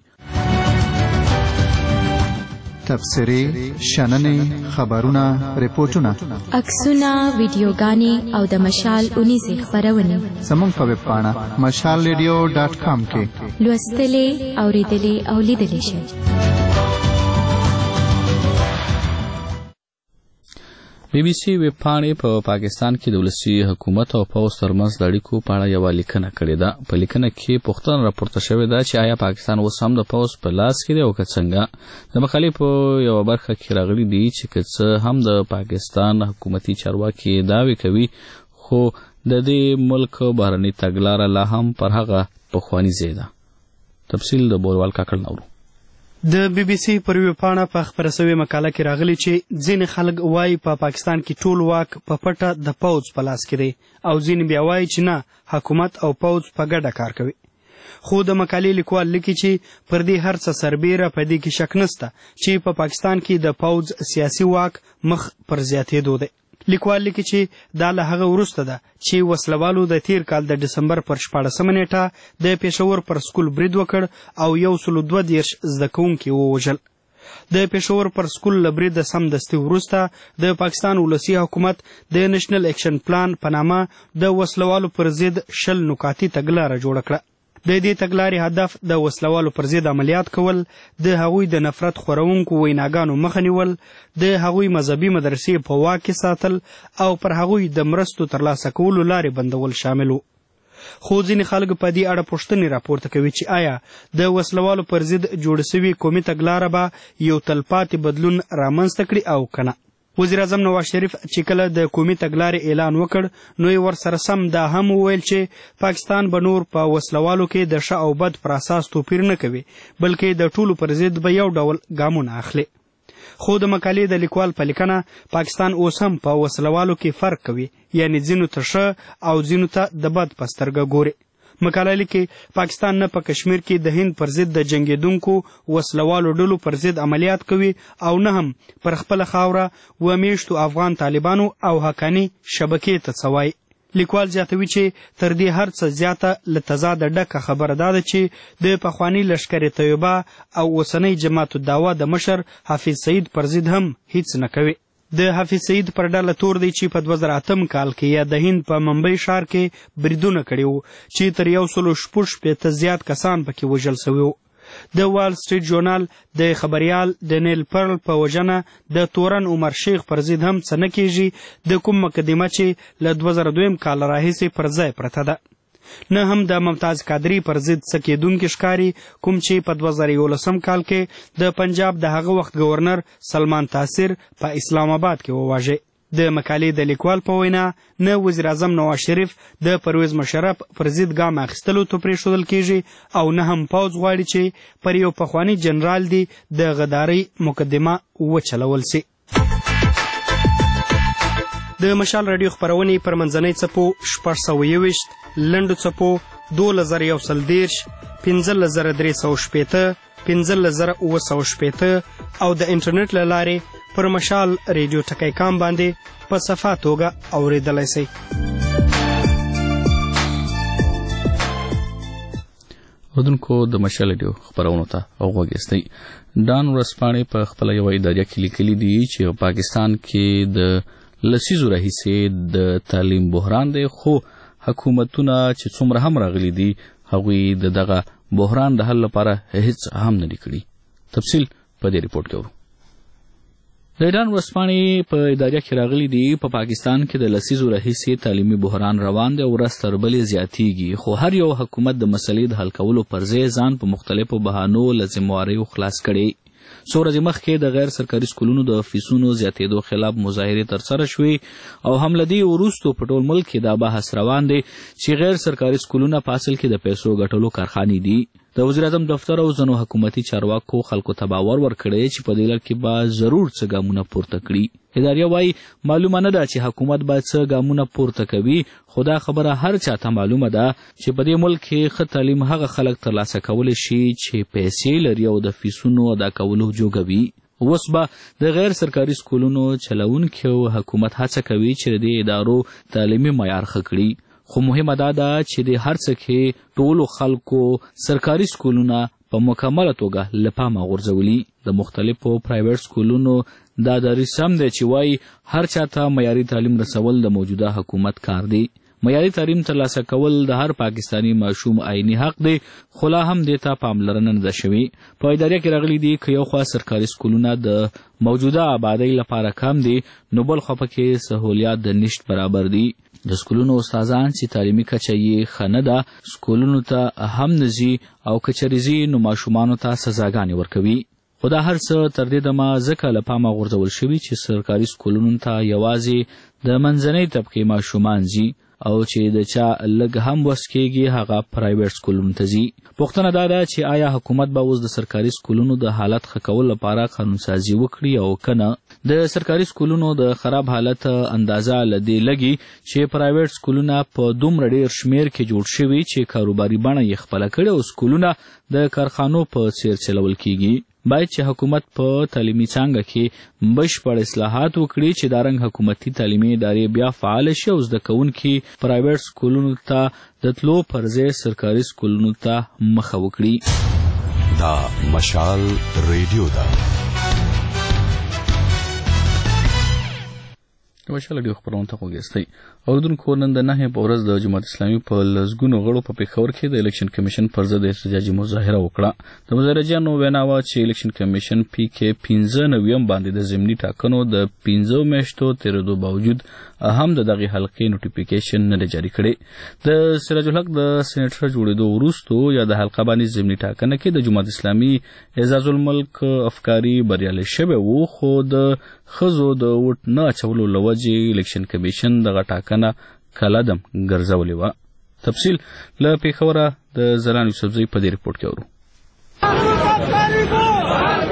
تبصرې، شننې، خبرونه، ریپورټونه، عکسونه، ویډیوګانې او د مشال اونیزې خپرونې زموږ په ویب پاڼه mashalradio.com کې لوستلې، اورېدلې او لیدلې شئ. بی بی سی ویب پاڼې په پاکستان کې د ولسي حکومت او پوځ ترمنځ د اړیکو په اړه یوه لیکنه کړې ده. په لیکنه کې پوښتنه راپورته شوې ده چې آیا پاکستان اوس هم د پوځ په لاس کې دی او که څنګه. د مقالې په یوه برخه کې راغلي دي چې که څه هم د پاکستان حکومتي چارواکي دعوې کوي، خو د دې ملک بهرنۍ تګلاره لا هم پر هغه پخواني ځای ده. تفصیل د بوروال کاکړ نورو. د بی بی سی پر ویب پاڼه په خپره شوې مقاله کې راغلي چې ځینې خلک وایي په پاکستان کې ټول واک په پټه د پوځ په لاس کې دی، او ځینې بیا وایي چې نه، حکومت او پوځ په ګډه کار کوي. خو د مقالې لیکوال لیکي چې پر دې هر څه سربیره په دې کې شک نشته چې په پاکستان کې د پوځ سیاسي واک مخ پر زیاتېدو دی. لیکوال لیکي چې دا له هغه وروسته ده چې وسلوالو د تیر کال د ډسمبر پر 14 نیټه د پېښور پر سکول برید وکړ او 132 زده کوونکي ووژل. د پېښور پر سکول له بریده سمدستي وروسته د پاکستان ولسي حکومت د نیشنل اکشن پلان په نامه د وسلوالو پر ضد 20 نکاتي تګلاره جوړه کړه. د دې تګلارې هدف د وسلوالو پر ضد عملیات کول، د هغوی د نفرت خورونکو ویناګانو مخه نیول، د هغوی مذهبي مدرسې په واک کې ساتل او پر هغوی د مرستو ترلاسه کولو لارې بندول شامل وو. خو ځینې خلک په دې اړه پوښتنې راپورته کوي چې آیا د وسلوالو پر ضد جوړه سوې قومي تګلاره به یو تلپاتې بدلون رامنځته کړي او که نه. وزیر اعظم نواز شریف چې کله د قومي تګلارې اعلان وکړ، نو یې ورسره سم دا هم وویل چې پاکستان به نور په وسلوالو کې د ښه او بد پر اساس توپیر نه کوي، بلکې د ټولو پر ضد به یو ډول ګامونه اخلي. خو د مقالې د لیکوال په لیکنه پاکستان اوس هم په وسلوالو کې فرق کوي، یعنی ځینو ته ښه او ځینو ته د بد په سترګه ګوري. مقاله لیکي پاکستان نه په کشمیر کې د هند پر ضد د جنګېدونکو وسلوالو ډلو پر ضد عملیات کوي او نه هم پر خپله خاوره 2 میاشتو افغان طالبانو او حقاني شبکې ته څه وایي. لیکوال زیاتوي چې تر دې هر څه زیاته له تضاده ډکه خبره دا ده چې د پخواني لښکر طیبه او اوسنۍ جماعت الدعوه د مشر حافظ سعید پر ضد هم هیڅ نه کوي. د حافظ سعید پر ډله تور دی چې په 2008 کال کې یا د هند په ممبئی ښار کې بریدونه کړي وو چې تر 160 زیات کسان پکې وژل سوي وو. د وال سټریټ ژورنال د خبریال د نیل پرل په وژنه د تورن عمر شیخ پر ضد هم څه نه کیږي، د کوم مقدمه چې له 2002 کال راهیسې پر ځای پرته ده. نه هم د ممتاز قادری پر ضد څه کېدونکي ښکاري، کوم چې په 2011 کال کې د پنجاب د هغه وخت گورنر سلمان تاثیر په اسلام آباد کې وواژه. د مقالې د لیکوال په وینا نه وزیر اعظم نواز شریف د پرویز مشرف پر ضد ګام اخیستلو ته پرېښودل کیږي او نه هم پوځ غواړي چې پر یو پخواني جنرال دی د غدارۍ مقدمه وچلول سي. د مشال راډیو خپرونې پر منځنۍ څپو 621 لنډو څپو 2110 15360 15360 او د انټرنیټ له لارې پر مشال ریډیو ټکی کام باندې په صفا توګه اورېدلی سئ. اردونکو د مشال ریډیو خپرونو ته غوږ ایستی. ډان ورځپاڼې په خپله یوه اداریه کې لیکلي دي چې پاکستان کې د لسیزو راهیسې د تعلیم بحران دی، خو حکومتونه چې څومره هم راغلي دي هغوی د دغه بحران د حل لپاره هیڅ هم نه دي کړي. تفصیل په دې ریپورټ کې ورو. د ایران ورځپاڼې په اداریه کې راغلي دي په پاکستان کې د لسیزو راهیسې تعلیمي بحران روان دی او ورځ تر بلې زیاتیږي، خو هر یو حکومت د مسلې د حل کولو پر ځای ځان په مختلفو بهانو له ذمهواریو خلاص کړي. څو ورځې مخکې د غیر سرکاري سکولونو د فیسونو زیاتېدو خلاف مظاهرې ترسره شوې او هم له دې وروستو په ټول ملک کې دا بحث روان دی چې غیر سرکاري سکولونه په اصل کې د پیسو ګټلو کارخانې دي. د وزیر اعظم دفتر او ځینو حکومتي چارواکو خلکو ته باور ورکړی چې په دې لړ کې به ضرور څه ګامونه پورته کړي. اداریه وایي معلومه نه ده چې حکومت باید څه ګامونه پورته کوي، خو دا خبره هر چا ته معلومه ده چې په دې ملک کې ښه تعلیم هغه خلک ترلاسه کولی شي چې پیسې لري او د فیسونو ادا کولو جوګوي. اوس به د غیر سرکاري سکولونو چلوونکو حکومت هڅه کوي چې د دې ادارو تعلیمي معیار ښه کړي، خو مهمه دا ده چې د هر څه کې ټولو خلکو سرکاري سکولونه په مکمله توګه له پامه غورځولي. د مختلفو پرایویټ سکولونو دا دریځ هم دی چې وایي هر چا ته معیاري تعلیم رسول د موجوده حکومت کار دی. معیاري تعلیم ترلاسه کول د هر پاکستاني ماشوم عیني حق دی، خو لا هم دې ته پاملرنه نه ده شوې. په اداریه کې راغلي دي که یو خوا سرکاري سکولونه د موجوده آبادۍ لپاره کم دي، نو بل خوا پکې سهولیات د نشت برابر دي. د سکولونو استادان چې تعلیمي کچه یې ښه نه ده سکولونو ته هم نه ځي او که چېرې ځي نو ماشومانو ته سزاګانې ورکوي. خو دا هر څه تر دې دمه ځکه له پامه غورځول شوي چې سرکاري سکولونو ته یوازې د منځنۍ طبقې ماشومان ځي او چې د چا لږ هم وس کېږي هغه پرایویټ سکولونو ته ځي. پوښتنه دا ده چې آیا حکومت به اوس د سرکاري سکولونو د حالت ښه کولو لپاره قانونسازي وکړي او که نه. د سرکاري سکولونو د خراب حالت اندازه له دې لګي چې پرایویټ سکولونه په دومره ډېر شمېر کې جوړ شوي چې کاروباري بڼه یې خپله کړې او سکولونه د کارخانو په څېر چلول کیږي. باید چې حکومت په تعلیمي څانګه کې بشپړ اصلاحات وکړي چې دا رنګ حکومتي تعلیمي ادارې بیا فعال شي او زده کوونکي پرایویټ سکولونو ته د تلو پر ځای سرکاري سکولونو ته مخه وکړي. دا مشال ریډیو ده. مشال ریډیو خپرونو ته غوږ ایستی. اردونکو نن د 9 په ورځ د جماعت اسلامي په لسګونو غړو په پېښور کې د الیکشن کمیشن پر ضد احتجاجي مظاهره وکړه. د مظاهرجیانو وینا وه چې الیکشن کمیشن PK 15 باندې د ضمني ټاکنو د 15 میاشتو تېرېدو باوجود هم د دغې حلقې نوټیفیکیشن نه دی جاري کړی. د سراج الحق د سینیټر جوړېدو وروستو یا د حلقه باندې ضمني ټاکنه کې د جماعت اسلامي اعزاز الملک افکاري بریالی شوی و، خو د ښځو د ووټ نه اچولو له وجې الیکشن کمیشن دغه ټاکنه کلدم ګرځولې وه. تفصیل له پېښوره د زلان یوسفزۍ په دې ریپورټ کې اورو.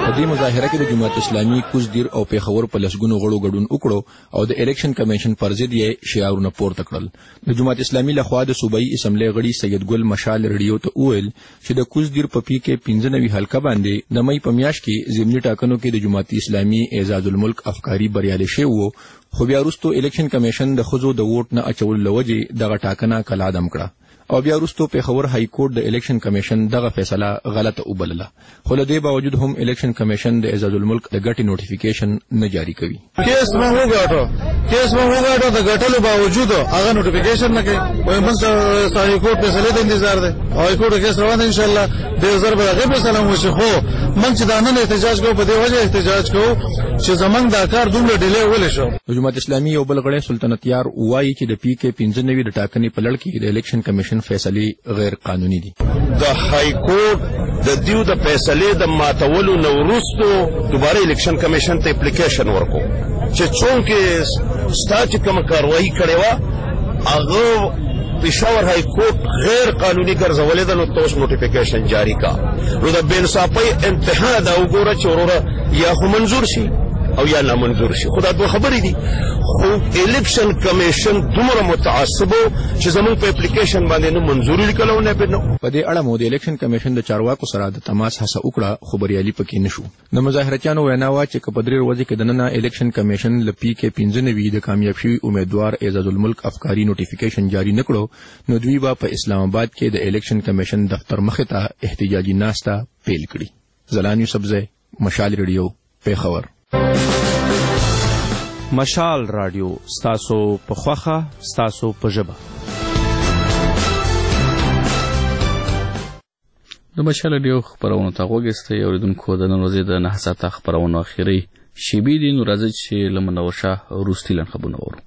په دې مظاهره کې د جماعت اسلامي کوزدیر او پیښور په لسګونو غړو ګډون وکړو او د الیکشن کمیشن پر ضد یې شعارونه پورته کړل. د جماعت اسلامي لخوا د صوبایي اسمبلی غړي سید ګل مشال رډیو ته وویل چې د کوزدیر په پی کې 95 حلقه باندې د مې په میاشت کې ضمني ټاکنو کې د جماعت اسلامي اعزاز الملک افکاری بریالي شوی وو، خو بیا وروسته الیکشن کمیشن د ښځو د ووټ نه اچولو له وجې دغه ټاکنه کلعدم کړه او بیا وروسته پیښور های کورټ د الیکشن کمیشن دغه فیصله غلطه وبلله. خو له دې باوجود هم الیکشن کمیشن د اعزاز الملک د ګټې نوټیفیکیشن نه جاری کوي. کیس ما وګاټو د ګټلو باوجود هغه نوټیفیکیشن نه کوي. وای موږ های کورټ فیصله ته انتظار دی. های کورټ کیس روان دی ان شاء الله د زر به هغه فیصله وشي. خو موږ چې دا نن احتجاج کوو په دې وجه احتجاج کوو چې زمونږ دا کار دومره ډیلی ولې شو. د جماعت اسلامي یو بل غړی سلطنت یار وایي چې د پی کې 95 د ټاکنې په لړ کې د الیکشن کمیشن فیصلې غیر قانوني دي. د های کورټ د دیو د فیصلې د ماتولو نه وروسته دوباره الیکشن کمیشن ته اپلیکیشن ورکو چې څونکې ستا چې کومه کاروایي کړې وه هغه پېښور های کورټ غیر قانوني ګرځولې ده، نو ته اوس نوټیفیکیشن جاری کا. نو د بې انصافۍ انتها دا وګوره چې وروره یا خو منظور شي او یا نامنظور شي. خو دا دوه خبرې دي. خو الیکشن کمیشن دومره متعصب چې زموږ په اپلیکیشن باندې نه منظوري لیکلو نه پېنو. په دې اړه مو د الیکشن کمیشن د چارواکو سره د تماس هڅه وکړه، خو بریالي پکې نشو. د مظاهرتیانو وینا وه چې که په 3 ورځې کې دننه الیکشن کمیشن له پی کې 95 د کامیاب شوي امیدوار اعزاز الملک افکاری نوټیفیکیشن جاری نه کړو نو دوی به په اسلام آباد کې د الیکشن کمیشن دفتر مخې ته احتجاجي ناسته پیل کړي. زلان یوسفزی، مشال ریډیو، پیښور. مشال رادیو ستاسو په خوخه ستاسو په ژبه. د مشال رادیو خبرونو ته غوږ ایستی اوریدونکو. د نن ورځې د 9 ساعته خبرونو اخري شیبې دي. نو راځئ چې له منور شاه وروستي لنډ خبرونه واورو.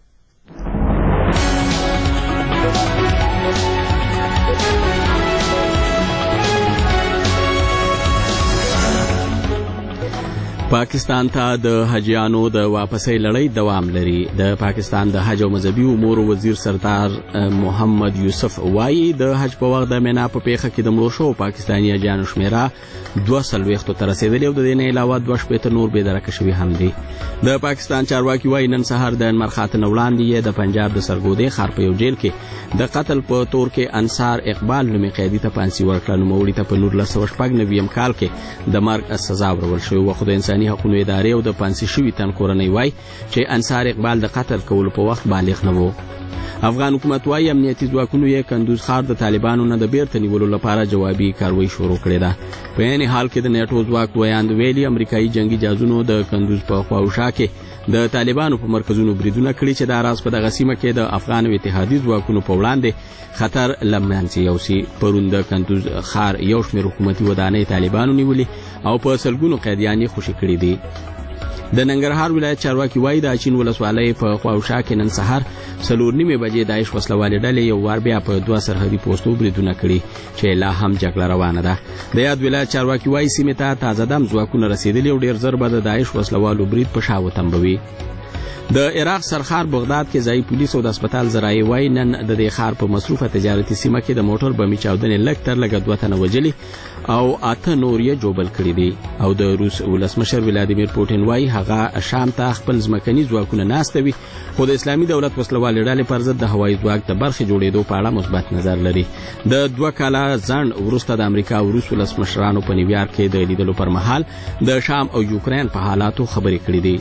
پاکستان ته د حجیانو د واپسۍ لړۍ دوام لري. د پاکستان د حج او مذهبي امور وزیر سردار محمد یوسف وایي د حج په وخت د مینا په پیښه کې د مړو شوو پاکستاني حجیانو شمیره 240 ته رسیدلې او د دې نه علاوه 2 نور بېدرکه شوي هم دي. د پاکستان چارواکي وایي نن سهار د انمرخات نه وړاندې د پنجاب د سرګودې ښار په یو جیل کې د قتل په تور کې انصار اقبال نومي قیدي ته پانسي ورکړه. نوموړي ته په 1999 کال کې د مرګ سزا ورکول شوې وه، خو د انساني حقوقو ادارې او د پانسي شوي تن کورنۍ وایي چې انصار اقبال د قتل کولو په وخت بالغ نه و. افغان حکومت وایي امنیتي ځواکونو یې کندوز ښار د طالبانو نه د بیرته نیولو لپاره جوابي کاروایی شروع کړې ده. په عین حال کې د نیټو ځواک ویاند ویلي امریکایي جنگي جهازونو د کندوز په خواوشا کې د طالبانو په مرکزونو بریدونه کړي چې دا راز په دغه سیمه کې د افغان او اتحادي ځواکونو په وړاندې خطر له منځه یوسي. پرون د کندوز ښار یو شمېر حکومتي ودانۍ طالبانو نیولي او په سلګونو قیدیان یې خوشي کړي دي. د ننګرهار ولایت چارواکي وایي د اچین ولسوالۍ په خواوشا کې نن سهار 4:30 بجې داعش وسلوالې ډلې یو وار بیا په 2 سرحدي پوستو بریدونه کړي چې لا هم جګړه روانه ده. د یاد ولایت چارواکي وایي سیمې ته تازه دم ځواکونه رسېدلي او ډېر ژر به د داعش وسلوالو برید په شا وتمبوي. د عراق سرخار بغداد کې ځایي پولیس او د هسپتال ذرایع وایي نن د دې ښار په مصروفه تجارتي سیمه کې د موټر بمي چاودنې لږ تر لږه 2 تنه وژلي او 8 نور یې جوبل کړي دي. او د روس ولسمشر ولادیمیر پوټین وایي هغه شام ته خپل ځمکني ځواکونه ناستوي، خو د اسلامي دولت وسلوالې ډلې پر ضد د هوایي ځواک د برخې جوړېدو په اړه مثبت نظر لري. د 2 کاله ځنډ وروسته د امریکا او روس ولسمشرانو په نیویارک کې د لیدلو پر مهال د شام او یوکرین په حالاتو خبرې کړې دي.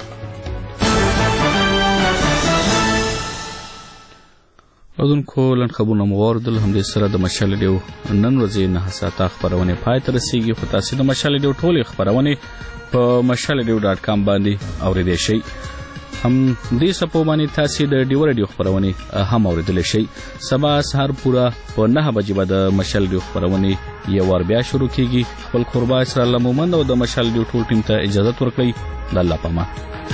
اوردونکو لنډ خبرونه مو واورېدل. همدې سره د مشال رادیو نن ورځې 9 ساعته خپرونې پای ته رسېږي، خو تاسې د مشال رادیو ټولې خپرونې په mashalradio.com باندې اورېدی شئ. هم دې سپو باندې تاسې د ډیو رادیو خپرونې هم اورېدلی شئ. سبا سهار پوره په 9 بجې به د مشال رادیو خپرونې یو وار بیا شروع کېږي. خپل قربا اسرار الله مومند او د مشال رادیو ټول ټیم ته اجازت ورکړئ. د الله په امان.